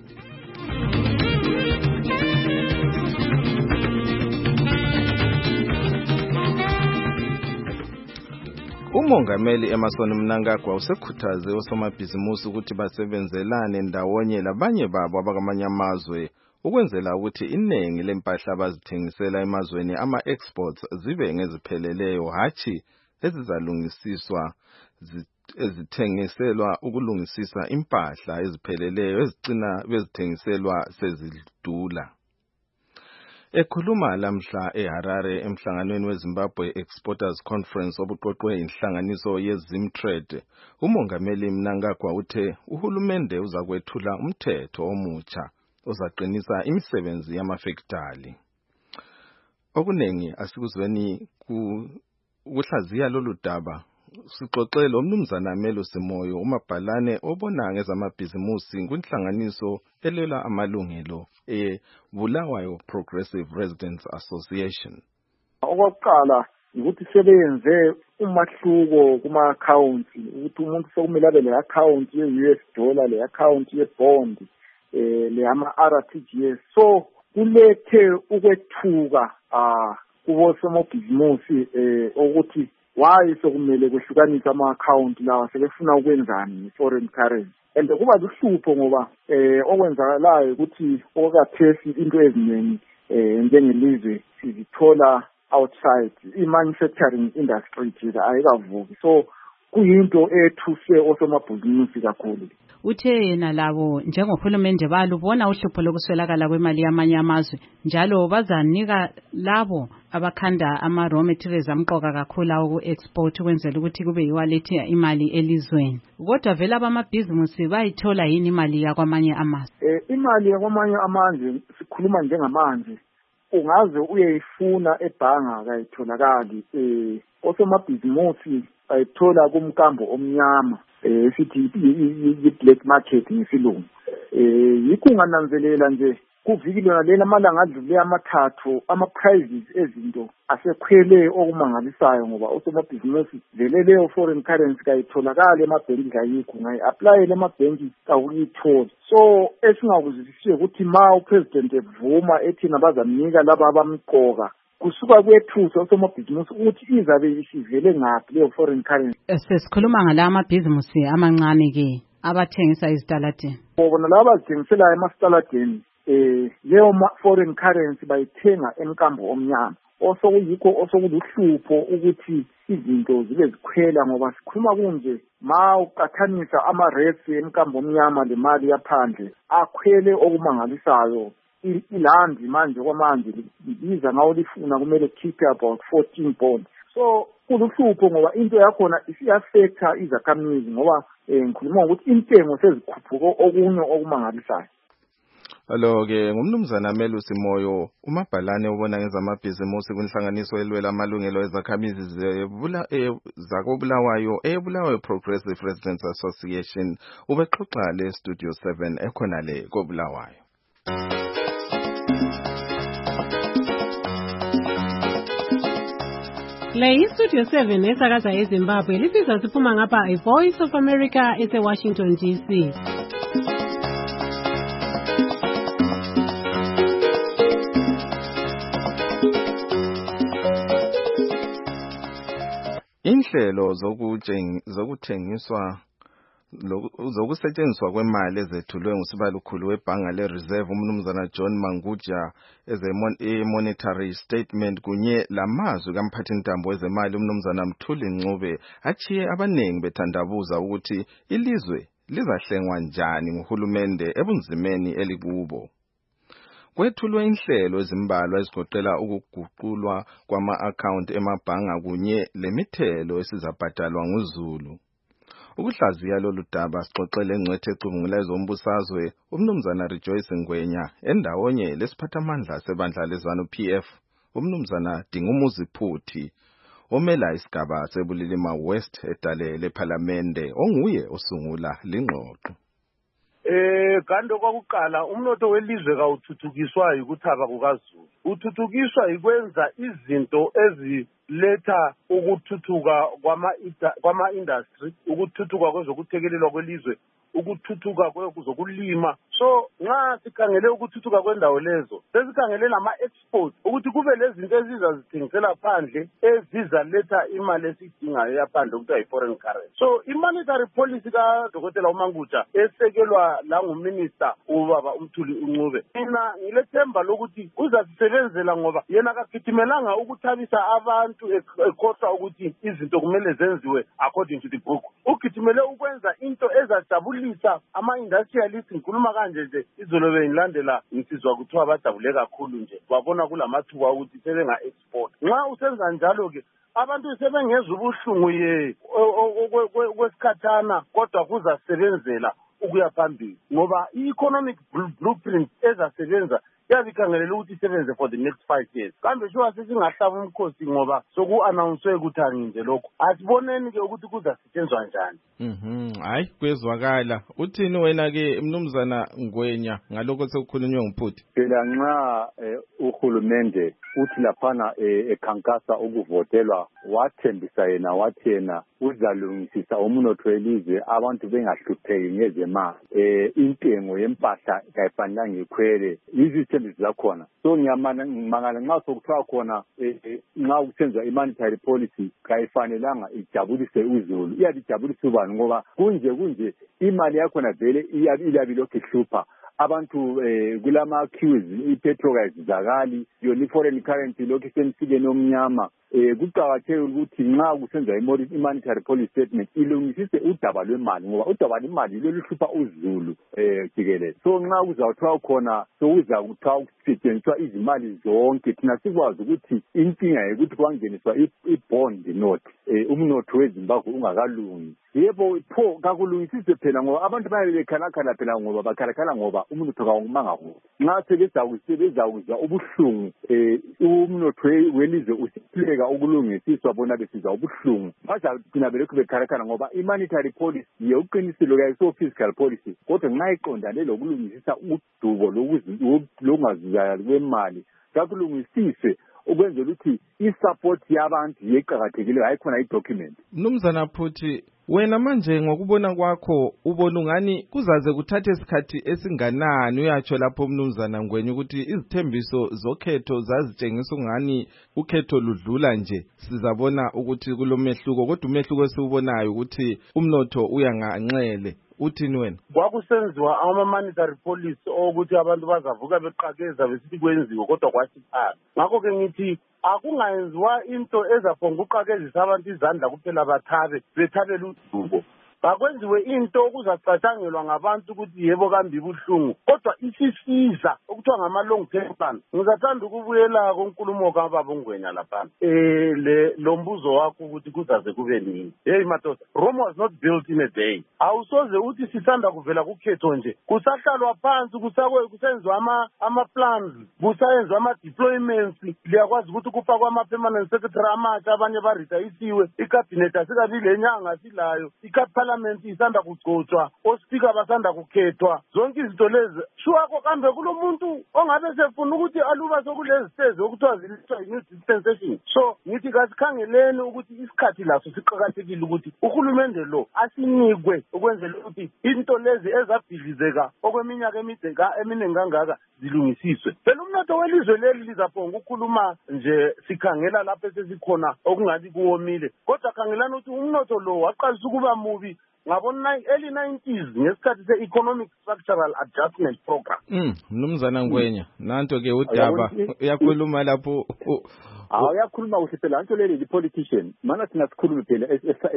Umongameli Emmerson Mnangagwa usekhuthaze osomabhizimusi ukuthi basebenzelane ndawonye labanye babo abakwamanye amazwe ukwenzela ukuthi iningi lempahla abazithengisela emazweni ama-exports zibe ngezipheleleyo, hatshi ezizalungisiswa ezithengiselwa ukulungisisa impahla ezipheleleyo ezigcina bezithengiselwa sezidula. Ekhuluma lamhla eHarare emhlanganweni weZimbabwe Exporters Conference obuqoqwe inhlanganiso yeZimtrade, umongameli Mnangagwa uthe uhulumende uzakwethula umthetho omutsha ozaqinisa imisebenzi yamafektali. Okunengi asikuzweni ukuhlaziya lolu daba. Sixoxe lo mnumzana Melo Simoyo, umabhalane obona ngezamabhizimusi kwinhlanganiso elwela amalungelo eBulawayo Progressive Residents Association. Okokuqala ukuthi sebenze umahluko kuma-account ukuthi umuntu sekumele abe le-account ye-US dollar, le-account ye-bond, le-ama-RTGS. So kulethe ukwethuka kubosomabhizimusi ukuthi why sokumele kwehlukanisa ama-account lawa sebefuna ukwenzani foreign currency. And kuba luhlupho ngoba okwenzakalayo ukuthi okakathesi into eziningi njengelizwe sizithola outside, i-manufacturing industry nje ayikavuki. So kuyinto ethuse osomabhizimusi kakhulu. Uthe yena labo njengohulumende balubona uhlupho lokuswelakala kwemali yamanye amazwe, njalo bazanika labo abakhanda ama-raw materials amqoka kakhulu awoku-export ukwenzela ukuthi kube yiwalethe imali elizweni. Kodwa vele abamabhizimusi bayithola yini imali yakwamanye amazwe? Imali yakwamanye amazwe sikhuluma njengamanje ungaze uyeyifuna ebhanga kayitholakali. Osomabhizimusi bayithola kumkambo omnyama, sithi i-black market ngesilungu. Yikho ungananzelela nje kuviki lona lena amalanga adlule amathathu ama-prices ezinto asekhwele okumangalisayo ngoba osomabhizimusi vele leyo foreign currency kayitholakali emabhenki kayikho, ngayi-aplayele emabhenki kawuyitholi. So esingakuzwisisiyo ukuthi ma upresident evuma ethi nabazamnika laba abamqoka kusuka kwethusa osomabhizimusi ukuthi izabe isivele ngaphi leyo foreign currency. Sesikhuluma ngala amabhizimusi amancane ke abathengisa izitaladeni. Bona laba abazithengisela emasitaladeni leyo foreign currency bayithenga emkambo omnyama. Osokuyikho osokuluhlupho ukuthi izinto zibe zikhwela ngoba sikhuluma kunje ma uqathanisa ama-rates emkambo omnyama le mali yaphandle akhwele okumangalisayo. Ilandi manje kwamanje libiza ngawo lifuna kumele keep about 14 bonds. So kuluhlupho ngoba into yakhona isiyaffecta izakhamizi ngoba ngikhuluma ukuthi intengo sezikhuphuka okunye okumangalisayo. Alo-ke ngumnumzana Melusi Moyo, umabhalane ubona ngezamabhizimusi kwinhlanganiso elwela amalungelo ezakhamizi zakoBulawayo eBulawayo Progressive Residents Association. Ubexoxa le Studio 7 ekhona le koBulawayo. Le iStudio 7 esakaza eZimbabwe lisiza siphuma ngapha iVoice of America eseWashington DC. Inhlelo zokusetshenziswa kwemali ezethulwe ngusibalukhulu webhanga leReserve umnumzana John Manguja monetary statement kunye lamazwi kamphathintambo wezemali umnumzana Mthuli Ncube achiye abanengi bethandabuza ukuthi ilizwe lizahlengwa njani nguhulumende ebunzimeni elikubo. Kwethulwe inhlelo ezimbalwa ezigoqela ukuguqulwa kwama-account emabhanga kunye lemithelo esizabhadalwa nguZulu. Ukuhlaziya lolu daba sixoxele engcwethe ecubungula ezombusazwe umnumzana Rejoice Ngwenya endawonye lesiphathamandla sebandla lezanu PF umnumzana Dingumuzi Phuthi omela isigaba sebulilima West edale lePhalamende onguye osungula lingxoxo. Kanti kwakuqala umnotho welizwe kawuthuthukiswa yikuthaba kukaZulu. Uthuthukiswa ikwenza izinto eziletha ukuthuthuka kwama-industry, ukuthuthuka kwezokuthekelelwa kwelizwe, ukuthuthuka kwezokulima. So nxa sikhangele ukuthuthuka kwendawo lezo, sesikhangele lama-export ukuthi kube lezinto ezizazithengisela phandle ezizaletha imali esiyidingayo yaphandle okuthiwa yi-foreign currency. So i-monetary policy kaDokotela uManguja esekelwa la nguminister ubaba uMthuli Ncube, mina ngilethemba lokuthi uzasisebenzela ngoba yena akagitimelanga ukuthabisa abantu ekhohlwa ukuthi izinto kumele zenziwe according to the book. Ugitimele ukwenza into ezajabulisa ama-industrialists. Ngikhuluma kanje nje izolo bengilandela insizwa kuthiwa bajabule kakhulu nje babona kulamathuba ukuthi sebenga-export. Nxa usenza njalo-ke abantu sebengezwa ubuhlungu kwesikhathana kodwa kuzasebenzela ukuya phambili ngoba i-economic blueprint ezasebenza yabikhangelela ukuthi isebenze for the next 5 years. Kambe shuwa sesingahlaba umkhosi ngoba soku-anawunswe ukuthi anginje lokho. Asiboneni-ke ukuthi kuzasetshenzwa njani. Hayi kwezwakala. Uthini wena-ke mnumzana Ngwenya ngalokho sekukhulunywe nguPhuthi? Phela nxa uhulumende uthi laphana ekhankasa ukuvotelwa wathembisa yena wathi yena uzalungisisa umnotho welizwe abantu bengahlupheki ngezemali. Intengo yempahla kayifanelanga ikhwele. Izithembiso zakhona. So ngiyamangala nxa sokuthiwa khona nxa kusenziwa i-monetary policy kayifanelanga ijabulise uZulu. Iyabijabulisa ubani ngoba kunje imali yakhona vele iyabe lokhu ihlupha abantu kulama queues ipetrol ayizakali yona i-foreign currency lokhu isemsikeni omnyama. Kuqakathekile ukuthi nxa kusenziwa i-monetary policy statement ilungisise udaba lwemali ngoba udaba lwemali loluhlupha uZulu jikelele. So nxa kuzawuthiwa khona sokuza kuthiwa kusetshenziswa izimali zonke thina sikwazi ukuthi inkinga yokuthi kwangeniswa i-bond note umnotho weZimbabwe ungakalungi. Yebo pho kakulungisise phela ngoba abantu bayabe bekhalakhala phela ngoba bakhalakhala ngoba umnotho kawumanga kuwo. Nxa sebezakuzwa ubuhlungu umnotho welizwe usihluleka ukulungisiswa bona besizwa ubuhlungu bazagcina belokhu bekhalakhala ngoba i-monetary policy yokuqiniselo kayiso fiscal policy kodwa nxa iqondane lokulungisisa udubo lokungazuzakali kwemali kakulungisiswe ukwenzela ukuthi i-support yabantu yeqakathekile hayi khona i-document. Mnumzana Phuthi wena manje ngokubona kwakho ubona ungani kuzaze kuthathe isikhathi esinganani uyatsho lapho mnumzana Ngwenya ukuthi izithembiso zokhetho zazitshengisa ungani ukhetho ludlula nje sizabona ukuthi kulomehluko kodwa umehluko esiubonayo ukuthi umnotho uyanganxele. Uthini wena? Kwakusenziwa ama-monetary policy ukuthi abantu bazavuka beqakeza besithi kwenziwe kodwa kwathi phansi. Ngakho-ke ngithi akungayenziwa into ezaphonga uqakezisa abantu izandla kuphela bethabele udubo. akwenziwe into okuzacatshangelwa ngabantu ukuthi yebo kambi buhlungu kodwa isisiza okuthiwa ngama-long term plan. Ngizathanda ukubuyela konkulumo kababa uNgwenya lapha lo mbuzo wakho ukuthi kuzaze kube nini. Hey madoda, Rome was not built in a day. Awusoze uthi sisanda kuvela kukhetho nje kusahlalwa phansi kusenziwa ama-plans, kusayenzwa ama-deployments, liyakwazi ukuthi kufakwa ama-permanent secretary amatsha abanye baritayisiwe, ikabinethi asikabi le nyanga silayo, parliament isanda kugcotshwa, ospika basanda kukhethwa, zonke izinto lezi shuwako kambe kulo muntu ongabe sefuna ukuthi aluba sokulezi stezi okuthiwa zilethwa new dispensation. So ngithi kasikhangeleni ukuthi isikhathi laso siqhakathekile ukuthi uhulumende lo asinikwe ukwenzela ukuthi into lezi ezabhidlizeka okweminyaka eminingi kangaka zilungisiswe. Phela umnotho welizwe leli lizaphonga ukukhuluma nje sikhangela lapho sesikhona okungathi kuwomile, kodwa khangelani ukuthi umnotho lo waqalisa ukuba mubi ngabona early 90s ngesikhathi se-economic structural adjustment program. Mnumzana Ngwenya, nanto ke udaba uyakhuluma lapho. Uyakhuluma kuhle phela anto leli politician mana thina sikhulume phela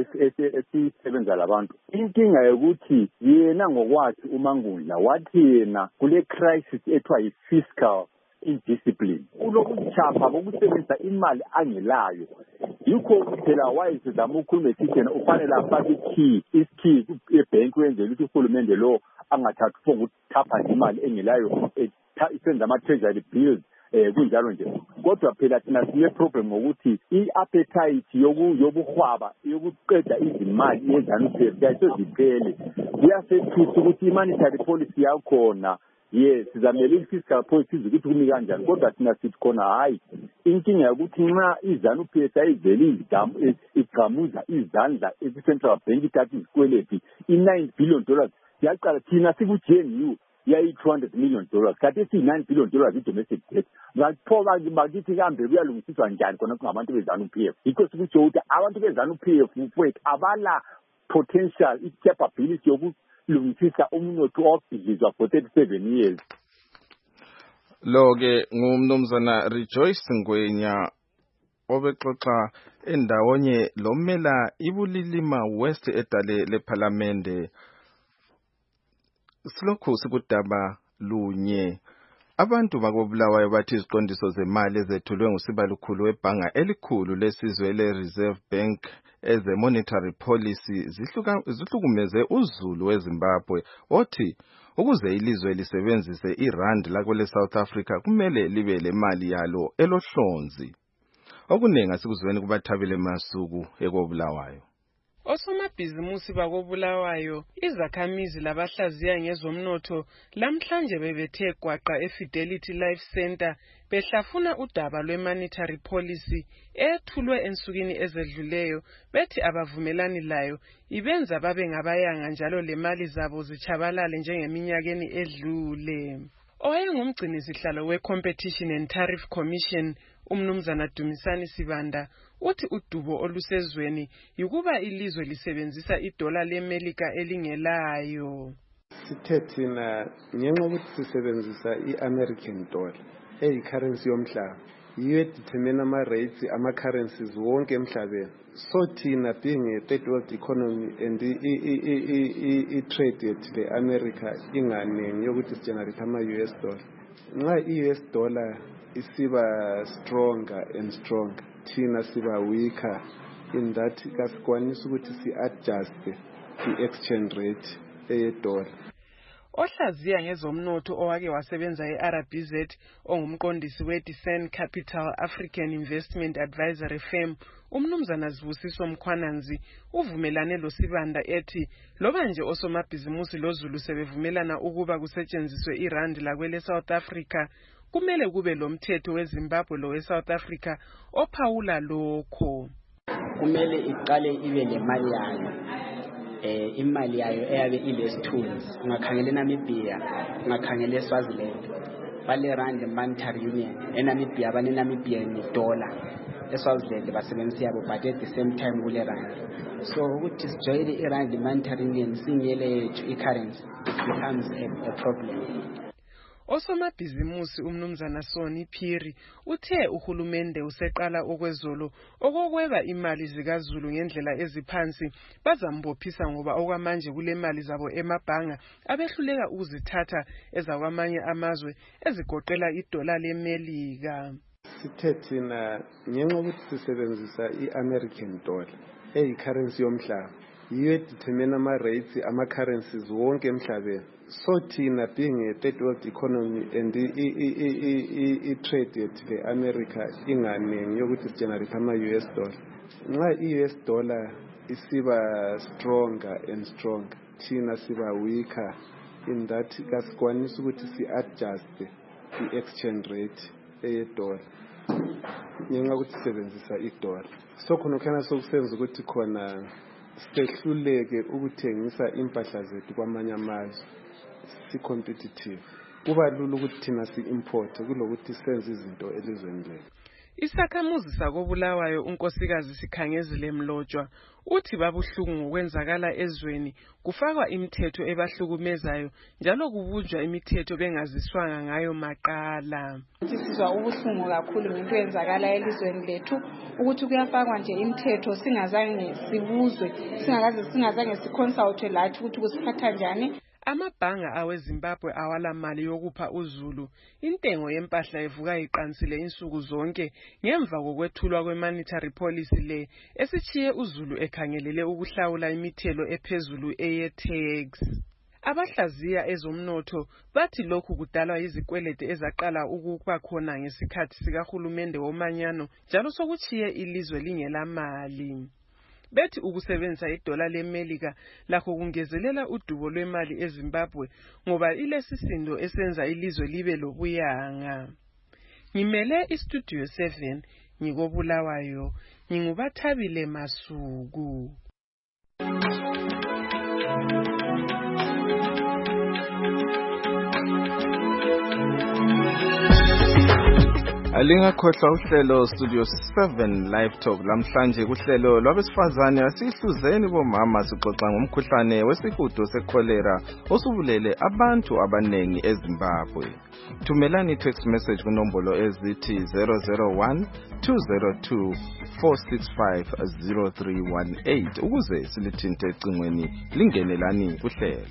esisebenza labantu. Inkinga yokuthi yena ngokwakhe uMangundla wathi yena kule crisis ethiwa yi-fiscal indiscipline ulokuchapha bokusebenzisa imali angelayo. Yikho phela wayezama ukukhuluma ekhithena ufanele afake isikhi ebank wenzela ukuthi uhulumende lo angathathi ukuthapha imali engelayo isenza ama-treasury bills kunjalo nje. Kodwa phela thina sine-problem ngokuthi i-appetite yobuhwaba yokuqeda izimali yeZANU-PF yayiseziphele. Kuyasethusa ukuthi i-monetary policy yakhona yes sizamele i-fiscal policy ukuthi kumi kanjani, kodwa thina sithi khona hayi inkinga yokuthi nxa iZANU-PF ayivele igamuza izandla esi-Central Bank ithatha izikweleti i-$9 billion yaqala thina siku-GNU yayi-$200 million kanti esi-$9 billion i-domestic debt. Ngakuphoba bakithi kambe kuyalungisiswa njani khona kungabantu beZANU-PF. Yikho sikutsho ukuthi abantu beZANU-PF mfowethu abala potential i-capability yokulungisisa umnotho obhidlizwa for 37 years. Lo-ke ngumnumzana Rejoice Ngwenya obexoxa endawonye lomela ibulilima West edale lephalamende. Silokhu sikudaba lunye. Abantu bakobulawayo bathi iziqondiso zemali ezethulwe ngusibalukhulu webhanga elikhulu lesizwe le-Reserve Bank eze-monetary policy zihlukumeze uzulu weZimbabwe othi ukuze ilizwe lisebenzise irand lakwele South Africa kumele libe le mali yalo elohlonzi. Okunengi asikuzweni kubathabile masuku ekobulawayo. Osomabhizimusi bakobulawayo izakhamizi labahlaziya ngezomnotho lamhlanje bebethe gwaqa eFidelity Life Center behlafuna udaba lwe-monetary policy ethulwe ensukwini ezedluleyo bethi abavumelani layo ibenza babe ngabayanga njalo le mali zabo zichabalale njengeminyakeni edlule. Owayengumgcinisihlalo we-Competition and Tariff Commission umnumzana Dumisani Sibanda uthi udubo olusezweni yikuba ilizwe lisebenzisa idola leMelika elingelayo. Sithe thina ngenxa ukuthi sisebenzisa i-American dollar eyi-currency yomhlaba yiyo determine ama-rates ama-currencies wonke emhlabeni. So thina being a third world economy and i-trade yethu le-America inganingi yokuthi sigenerate ama-US dollar. Nxa i-US dollar isiba stronger and stronger thina siba weaker in that kasikwanisa ukuthi si-adjust i-exchange rate eyedola. Ohlaziya ngezomnotho owake wasebenza e-RBZ ongumqondisi we-Design Capital African Investment Advisory Firm umnumzana Zibusiso Mkhwananzi uvumelane loSibanda ethi loba nje osomabhizimusi lozulu sebevumelana ukuba kusetshenziswe irand lakwele South Africa kumele kube lomthetho weZimbabwe lo we-South Africa ophawula lokho. Kumele iqale ibe nemali yayo imali yayo eyabe ilesithunzi. Ungakhangela eNamibia, ungakhangela eSwaziland bale rand monetary union, eNamibia bane-Namibian dollar, eSwaziland basebenzisa yabo but at the same time kule rand. So ukuthi sijoyine irand monetary union singele yethu i-currency becomes a problem. Osomabhizimusi umnumzana Soni Phiri uthe uhulumende useqala okwezolo okokweba imali zikaZulu ngendlela eziphansi bazambophisa ngoba okwamanje kule mali zabo emabhanga abehluleka ukuzithatha ezakwamanye amazwe ezigoqela idola leMelika. Sithe thina ngenxa ukuthi sisebenzisa i-American dollar eyi-currency yomhlaba yiyo determine ama-rates ama-currencies wonke emhlabeni. So thina being a third world economy and i-trade yethu le-America inganengi yokuthi sigenerate ama-US dollar. Nxa i-US dollar isiba stronger and stronger, thina siba weaker in that kasikwanisa ukuthi si-adjust i-exchange rate eyedola ngenxa ukuthi sisebenzisa idola. So khona khona sokusenza ukuthi khona sehluleke ukuthengisa impahla zethu kwamanye amazwe si-competitive. Kuba lula ukuthi thina si-import kulokuthi senze izinto elizweni lethu. Isakhamuzi sakobulawayo unkosikazi Sikhangezile Mlotshwa uthi babuhlungu ngokwenzakala ezweni kufakwa imithetho ebahlukumezayo njalo kubunjwa imithetho bengaziswanga ngayo maqala. Sizwa ubuhlungu kakhulu ngento eyenzakala elizweni lethu ukuthi kuyafakwa nje imithetho singazange sibuzwe singazange siconsultwe lathi ukuthi kusiphatha njani. Amabhanga aweZimbabwe awala mali yokupha uZulu. Intengo yempahla evuka iqansile insuku zonke ngemva kokwethulwa kwemonetary policy le esichiye uZulu ekhangelele ukuhlawula imithelo ephezulu eye-tax. Abahlaziya ezomnotho bathi lokhu kudalwa izikwelede ezaqala ukuba khona ngesikhathi sikahulumende womanyano njalo sokuchiye ilizwe lingela mali. Bethi ukusebenzisa idola leMelika lakho kungezelela udubo lwemali eZimbabwe ngoba ilesisindo esenza ilizwe libe lobuyanga. Ngimele iStudio 7 ngikobulawayo ngingubathabile Masuku. Alingakhohlwa uhlelo Studio 7 Live Talk lamhlanje kuhlelo lwabesifazane asihluzeni bomama sixoxa ngomkhuhlane wesihudo secholera osubulele abantu abanengi eZimbabwe. Thumelani text message kunombolo ezithi 001 202 465 0318 ukuze silithinte ecingweni lingenelani kuhlelo.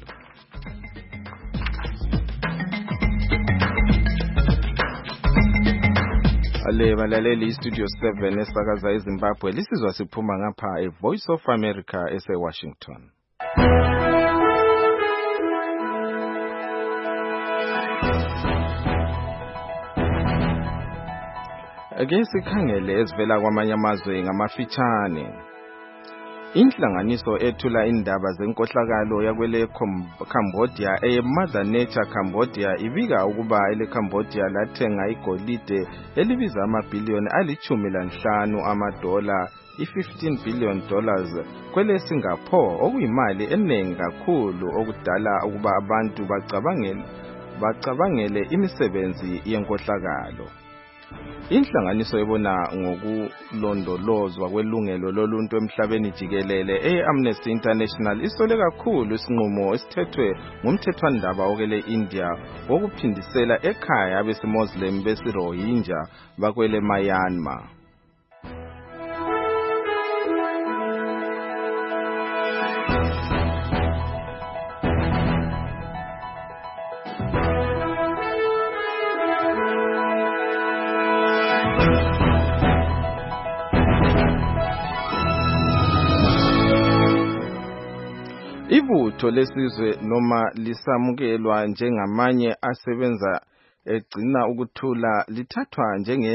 Ale balaleli Studio 7 esakaza eZimbabwe lisizwa siphuma ngapha eVoice of America eseWashington. Ake sikhangele ezivela kwamanye amazwe ngamafitshane. Inhlanganiso ethula indaba zenkohlakalo yakwele Cambodia Mother Nature Cambodia ibika ukuba ele Cambodia lathenga igolide elibiza amabhiliyoni ali-15 amadola i$15 billion kwele Singapore okuyimali eningi kakhulu okudala ukuba abantu bacabangele imisebenzi yenkohlakalo. Inhlanganiso ebona ngokulondolozwa kwelungelo loluntu emhlabeni jikelele Amnesty International isole kakhulu isinqumo esithethwe ngumthethwandaba okele India wokuphindisela ekhaya abesimoslim besiRohingya bakwele Myanmar. Ibutho lesizwe noma lisamukelwa njengamanye asebenza egcina ukuthula lithathwa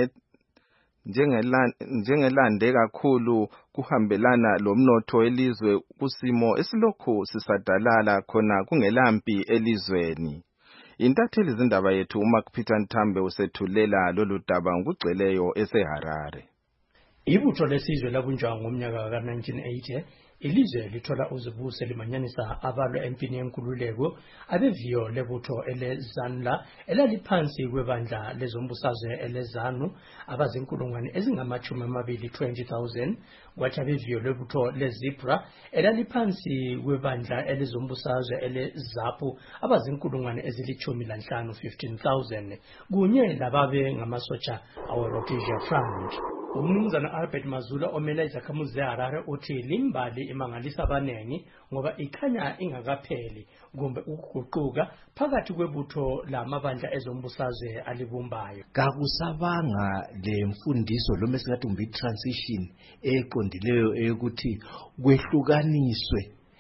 njengelande kakhulu kuhambelana lomnotho elizwe kusimo esilokhu sisadalala khona kungelampi elizweni. Intatheli zindaba yethu uMark Peter Nthambe usethulela lolu daba ngugceleyo eseHarare. Ibutho lesizwe labunjwa ngomnyaka ka-1980 ilizwe lithola uzibuse limanyanisa abalwa empini yenkululeko abeviyo lebutho elezanla elaliphansi kwebandla lezombusazwe elezanu abazinkulungwane ezingama-20,000 kwathi abeviyo lebutho lezibra elaliphansi kwebandla elezombusazwe elezapu abazinkulungwane ezili-15,000 15,000 kunye lababe ngamasotsha awe-Rhodesia Front. Umnumzana Albert Mazula omele izakhamuzi zeHarare uthi limbali imangalisa abanengi ngoba ikhanya ingakapheli kumbe ukuguquka phakathi kwebutho lamabandla ezombusazwe alibumbayo. Kakusabanga le mfundiso lo mesingathi umbi transition eqondileyo ukuthi kwehlukaniswe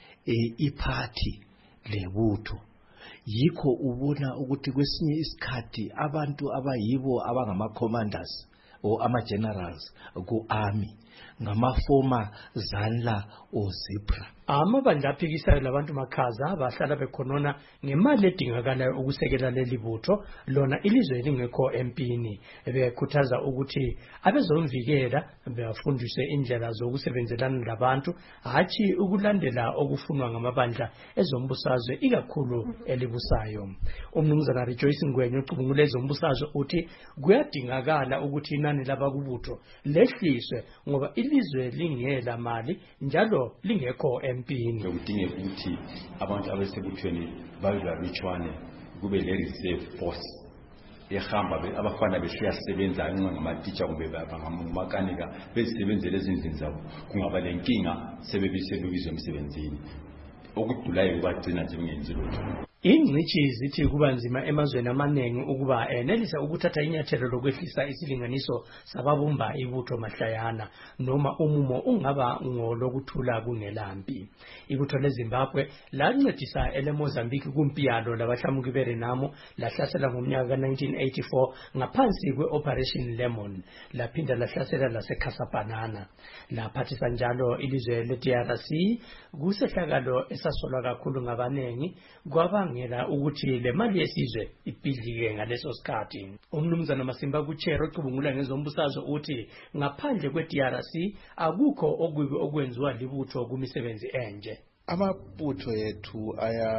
iphathi lebutho. Yikho ubona ukuthi kwesinye isikhathi abantu abayibo abangama-commanders o ama-generals ku-army ngama-former zanla o zebra. Amabandla aphikisayo labantu makhaza bahlala bekhonona ngemali edingakalayo ukusekela leli butho lona ilizwe lingekho empini bekhuthaza ukuthi abezomvikela bafundiswe indlela zokusebenzelana labantu hathi ukulandela okufunwa ngamabandla ezombusazwe ikakhulu elibusayo. Umnumzana Rejoice Ngwenya ucubungule ezombusazwe uthi kuyadingakala ukuthi inani labakubutho lehliswe ngoba ilizwe lingela mali njalo lingekho empini. Kudingeka ukuthi abantu abasebuthweni bayilarutshwane kube le reserve force ehamba abafana besiyasebenza ngamateacher kumbe bangamakanика bezisebenzele ezindlini zabo kungaba lenkinga sebebisebizwe emsebenzini okudulayo bagcina nje bengenzi lutho. Ingcithi zithi kuba nzima emazweni amaningi ukuba enelisa ukuthatha inyathelo lokwehlisa isilinganiso sababumba ibutho mahlayana noma umumo ungaba ngolokuthula kungelampi. Ibutho leZimbabwe lancedisa eleMozambique kumpiyalo labahlamuki beRenamo lahlasela ngomnyaka ka-1984 ngaphansi kwe-Operation Lemon laphinda lahlasela laseCasabanana laphathisa njalo ilizwe le-DRC kusehlakalo esasolwa kakhulu ngabanengi kwabangela ukuthi le mali yesizwe ibhidlike ngaleso sikhathi. Umnumzana Masimba Kuchero ocubungula ngezombusazwe uthi ngaphandle kwe-DRC akukho okubi okwenziwa libutho kumisebenzi enje. Amabutho yethu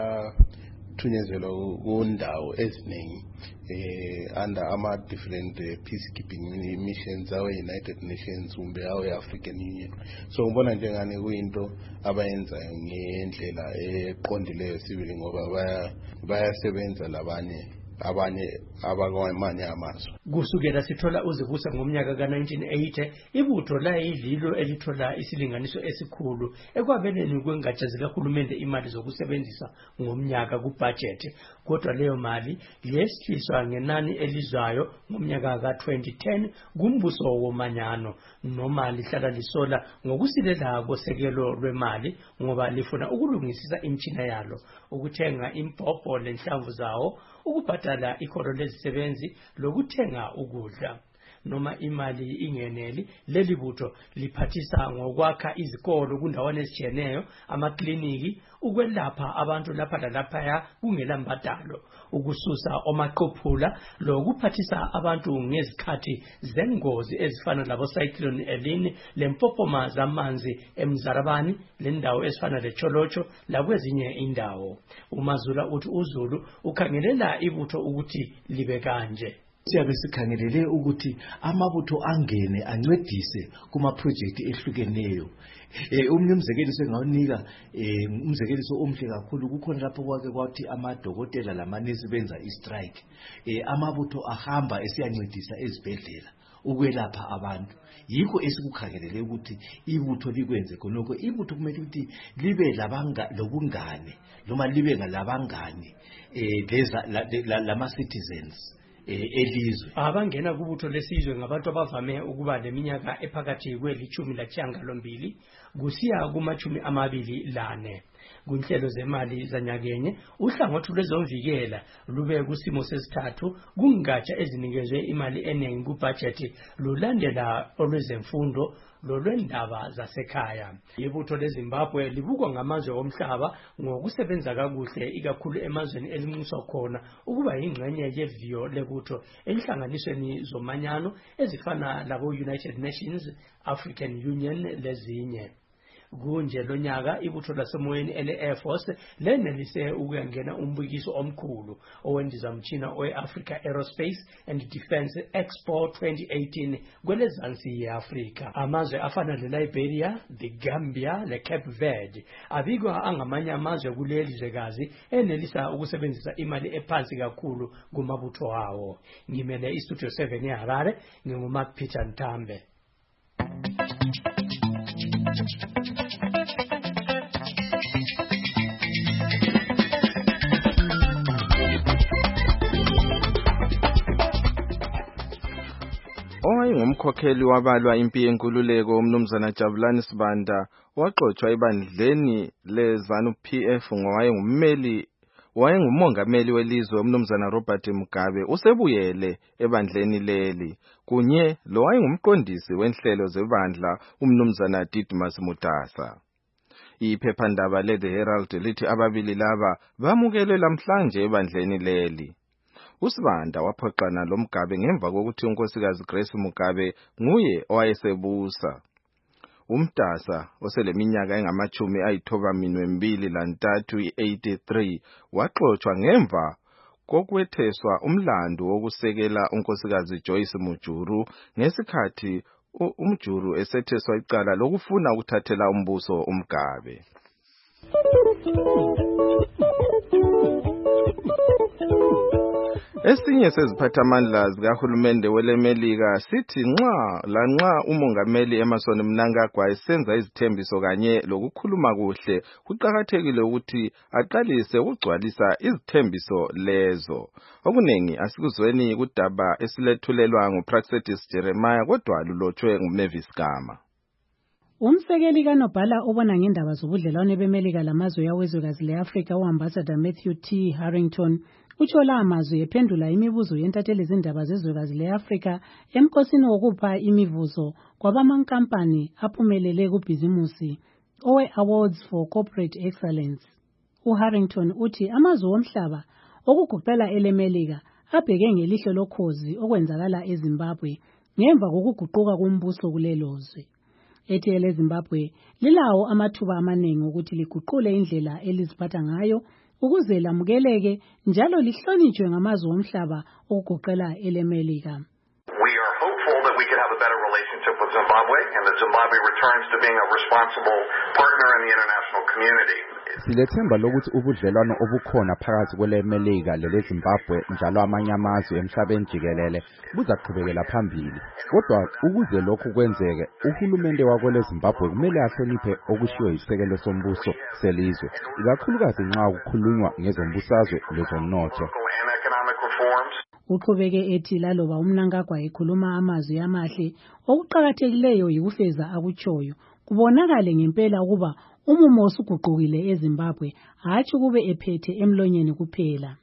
ayathunyezelwa kundawo eziningi under ama-different peacekeeping missions awe-United Nations kumbe awe-African Union. So ngibona njengani kuyinto abayenzayo ngendlela eqondileyo sibili ngoba bayasebenza labanye abakwamanye amazwe. Kusukela sithola uzibuse ngomnyaka ka-1980 ibutho layililo elithola isilinganiso esikhulu ekwabeleni kwengatsha zikahulumende imali zokusebenzisa ngomnyaka kubudget kodwa leyo mali yesihliswa ngenani elizwayo ngomnyaka ka-2010 kumbuso womanyano noma lihlala lisola ngokusilela kosekelo lwemali ngoba lifuna ukulungisisa imtshina yalo ukuthenga impopho lenhlamvu zawo ukubhadala ikhono lezisebenzi lokuthenga ukudla. Noma imali ingeneli leli butho liphathisa ngokwakha izikolo kundawana ezitshiyeneyo amakliniki ukwelapha abantu lapha lalaphaya kungela mbadalo ukususa omaqophula lokuphathisa abantu ngezikhathi zengozi ezifana labo Cyclone Elini lempophoma zamanzi eMzarabani lendawo ezifana leCholocho lakwezinye indawo. uMazula uthi uZulu ukhangelela ibutho ukuthi libe kanje. Siyabe sikhangelele ukuthi amabutho angene ancedise kuma-project ehlukeneyo. Umzekeliso engawunika umzekeliso omhle kakhulu kukhona lapho kwake kwathi amadokotela lamanesi benza istrike. Amabutho ahamba esiyancedisa ezibhedlela ukwelapha abantu. Yikho esikukhangelele ukuthi ibutho likwenze khonokho. Ibutho kumele ukuthi libe lobungane noma libe ngalabangane lama-citizens elizwe. Abangena kubutho lesizwe ngabantu abavame ukuba leminyaka ephakathi kwe-12 kusiya kuma-24. Kunhlelo zemali zanyakenye uhlangothi lwezomvikela lube kusimo sesithathu kungatsha ezinikezwe imali eningi kubudget lulandela olwezemfundo lolwendaba zasekhaya. Ibutho leZimbabwe libukwa ngamazwe omhlaba ngokusebenza kakuhle ikakhulu emazweni elinxuswa khona ukuba yingxenye yeviyo lebutho enhlanganisweni zomanyano ezifana labo United Nations, African Union lezinye. kunje lo nyaka ibutho lasemoyeni ele-Air Force lenelise ukuyangena umbukiso omkhulu owendizamtshina owe-Africa Aerospace and Defence Expo 2018 kwelezansi ye-Afrika. Amazwe afana le-Liberia, the Gambia, le-Cape Verde abikwa angamanye amazwe kuleli zwekazi enelisa ukusebenzisa imali ephansi kakhulu kumabutho awo. Ngimele iStudio 7 eHarare, nginguMark Peter Ntambe. Owayengumkhokheli wabalwa impi yenkululeko umnumzana Jabulani Sibanda waxoxwa ebandleni leZANU-PF ngowayengumongameli welizwe umnumzana Robert Mugabe usebuyele ebandleni leli kunye lo wayengumqondisi wenhlelo zebandla umnumzana Didmus Mutasa. Iphephandaba le-The Herald lithi ababili laba bamukelwe lamhlanje ebandleni leli. uSibanda waphoxana lo Mugabe ngemva kokuthi unkosikazi Grace Mugabe nguye owayesebusa. Umtasa oseleminyaka engama-93 waxoxwa ngemva kokwetheswa umlando wokusekela unkosikazi Joyce Mujuru ngesikhathi uMjuru esetheswa icala lokufuna ukuthathela umbuso uMugabe. Esinye seziphathamandla zikahulumende welemelika sithi nxa umongameli Emmerson Mnangagwa esenza izithembiso kanye lokukhuluma kuhle kuqakathekile ukuthi aqalise ukugcwalisa izithembiso lezo. Okunengi asikuzweni kudaba esilethulelwa nguPraxedis Jeremiah kodwa lulotshwe nguMavis Gama. Umsekeli kaNobhala obona ngendaba zobudlelwane bemelika lamazwe yawezwekazi le-Afrika uAmbassador Matthew T. Harrington utshola amazwi ephendula imibuzo yentatheli zindaba zezwekazi le-Afrika emkosini wokupha imivuzo kwabamankampani aphumelele kubhizimusi owe-Awards for Corporate Excellence. UHarrington uthi amazwe omhlaba okugoqela elemelika abheke ngelihlo lokhozi okwenzakala eZimbabwe ngemva kokuguquka kombuso kulelozwe. Ethi eleZimbabwe lilawo amathuba amaningi ukuthi liguqule indlela eliziphatha ngayo ukuze lamukeleke njalo lihlonitshwe ngamazwe omhlaba okugoqela elemelika. We are hopeful that we could have a better relationship with Zimbabwe and that Zimbabwe returns to being a responsible partner in the international community. Silethemba lokuthi ubudlelwano obukhona phakathi kwelemelika leleZimbabwe njalo amanye amazwe emhlabeni jikelele buzaqhubekela phambili. Kodwa ukuze lokhu kwenzeke, uhulumende wakweleZimbabwe kumele ahloniphe okushiwo yisekelo sombuso selizwe, ikakhulukazi nxa kukhulunywa ngezombusazwe lezomnotho. Uqhubeke ethi laloba uMnangagwa ekhuluma amazwi amahle okuqhakathekileyo yikufeza akutshoyo kubonakale ngempela ukuba umumo osuguqukile eZimbabwe hatshi kube ephethe emlonyeni kuphela.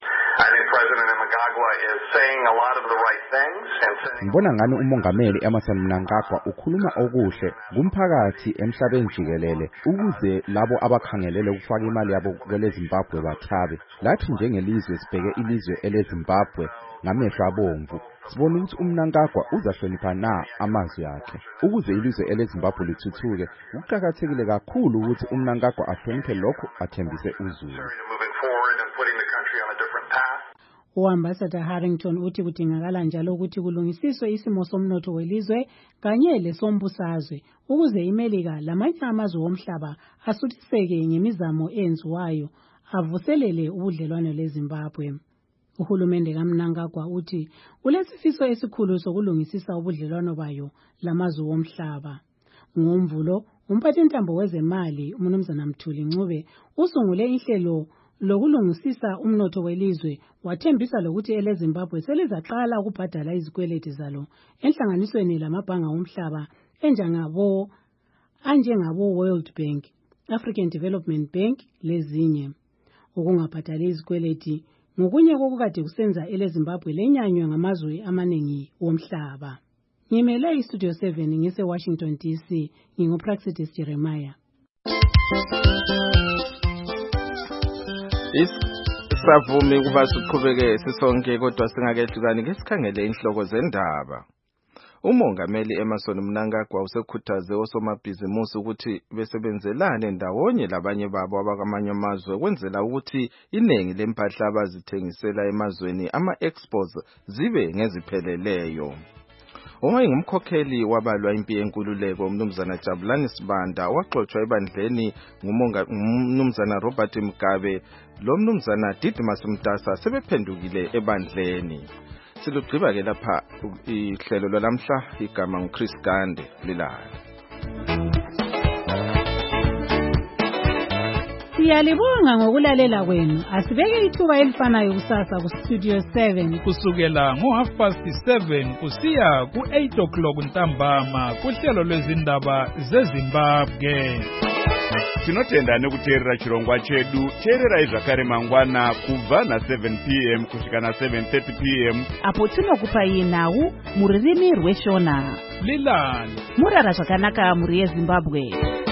Ngibona ngani umongameli Emmerson Mnangagwa ukhuluma okuhle kumphakathi emhlabeni jikelele ukuze labo abakhangelele ukufaka imali yabo kweleZimbabwe bathabe. Lathi njengelizwe sibheke ilizwe eleZimbabwe ngamehlo abomvu. Sibona ukuthi uMnangagwa uzahlonipha na amazwi akhe. Ukuze ilizwe eleZimbabwe lithuthuke, kuqakathekile kakhulu ukuthi uMnangagwa ahloniphe lokho athembise uZulu. uAmbassador Harrington uthi kudingakala njalo ukuthi kulungisiswe isimo somnotho welizwe kanye lesombusazwe ukuze imelika lamanye amazwe omhlaba asuthiseke ngemizamo enziwayo avuselele ubudlelwano leZimbabwe. Uhulumende kaMnangagwa uthi ulesifiso esikhulu sokulungisisa ubudlelwano bayo lamazwe omhlaba. Ngomvulo umphathintambo wezemali uMnumzana Mthuli Ncube usungule inhlelo lokulungisisa umnotho welizwe wathembisa lokuthi eleZimbabwe selizaqala ukubhadala izikweleti zalo enhlanganisweni lamabhanga omhlaba anjengabo World Bank, African Development Bank lezinye. Ukungabhadali izikweleti ngokunye kokukade kusenza eleZimbabwe lenyanywe ngamazwe amaningi omhlaba. Ngimele iStudio 7 ngise Washington DC, nginguPraxedis Jeremiah. Isavumi kuba siqhubeke sisonke kodwa singakehlukani ngesikhangele inhloko zendaba. Umongameli Emmerson Mnangagwa usekhuthaze osomabhizimusi ukuthi besebenzelane ndawonye labanye babo abakamanye amazwe kwenzela ukuthi inengi lempahla abazithengisela emazweni ama-exports zibe ngezipheleleyo. Ongumkhokheli wabalwa impi yenkululeko umnumzana Jabulani Sibanda waxoxwa ebandleni ngumnumzana Robert Mugabe lo mnumzana Didimus Mdasa sebephendukile ebandleni. Silugqiba ke lapha ihlelo lwalamhla igama nguChris Gande lilala. Siyalibonga ngokulalela kwenu. Asibeke ithuba elifanayo kusasa ku Studio 7 kusukela ngo7:30 kusiya ku8:00 ntambama kuhlelo lwezindaba zeZimbabwe. Tinotenda nekuteerera chirongwa chedu. Teererai zvakare mangwana kubva na7 p.m. kusvika na7:30 p.m. apo tinokupai nhau muririmi rweshona. Lilani murara zvakanaka muri yeZimbabwe.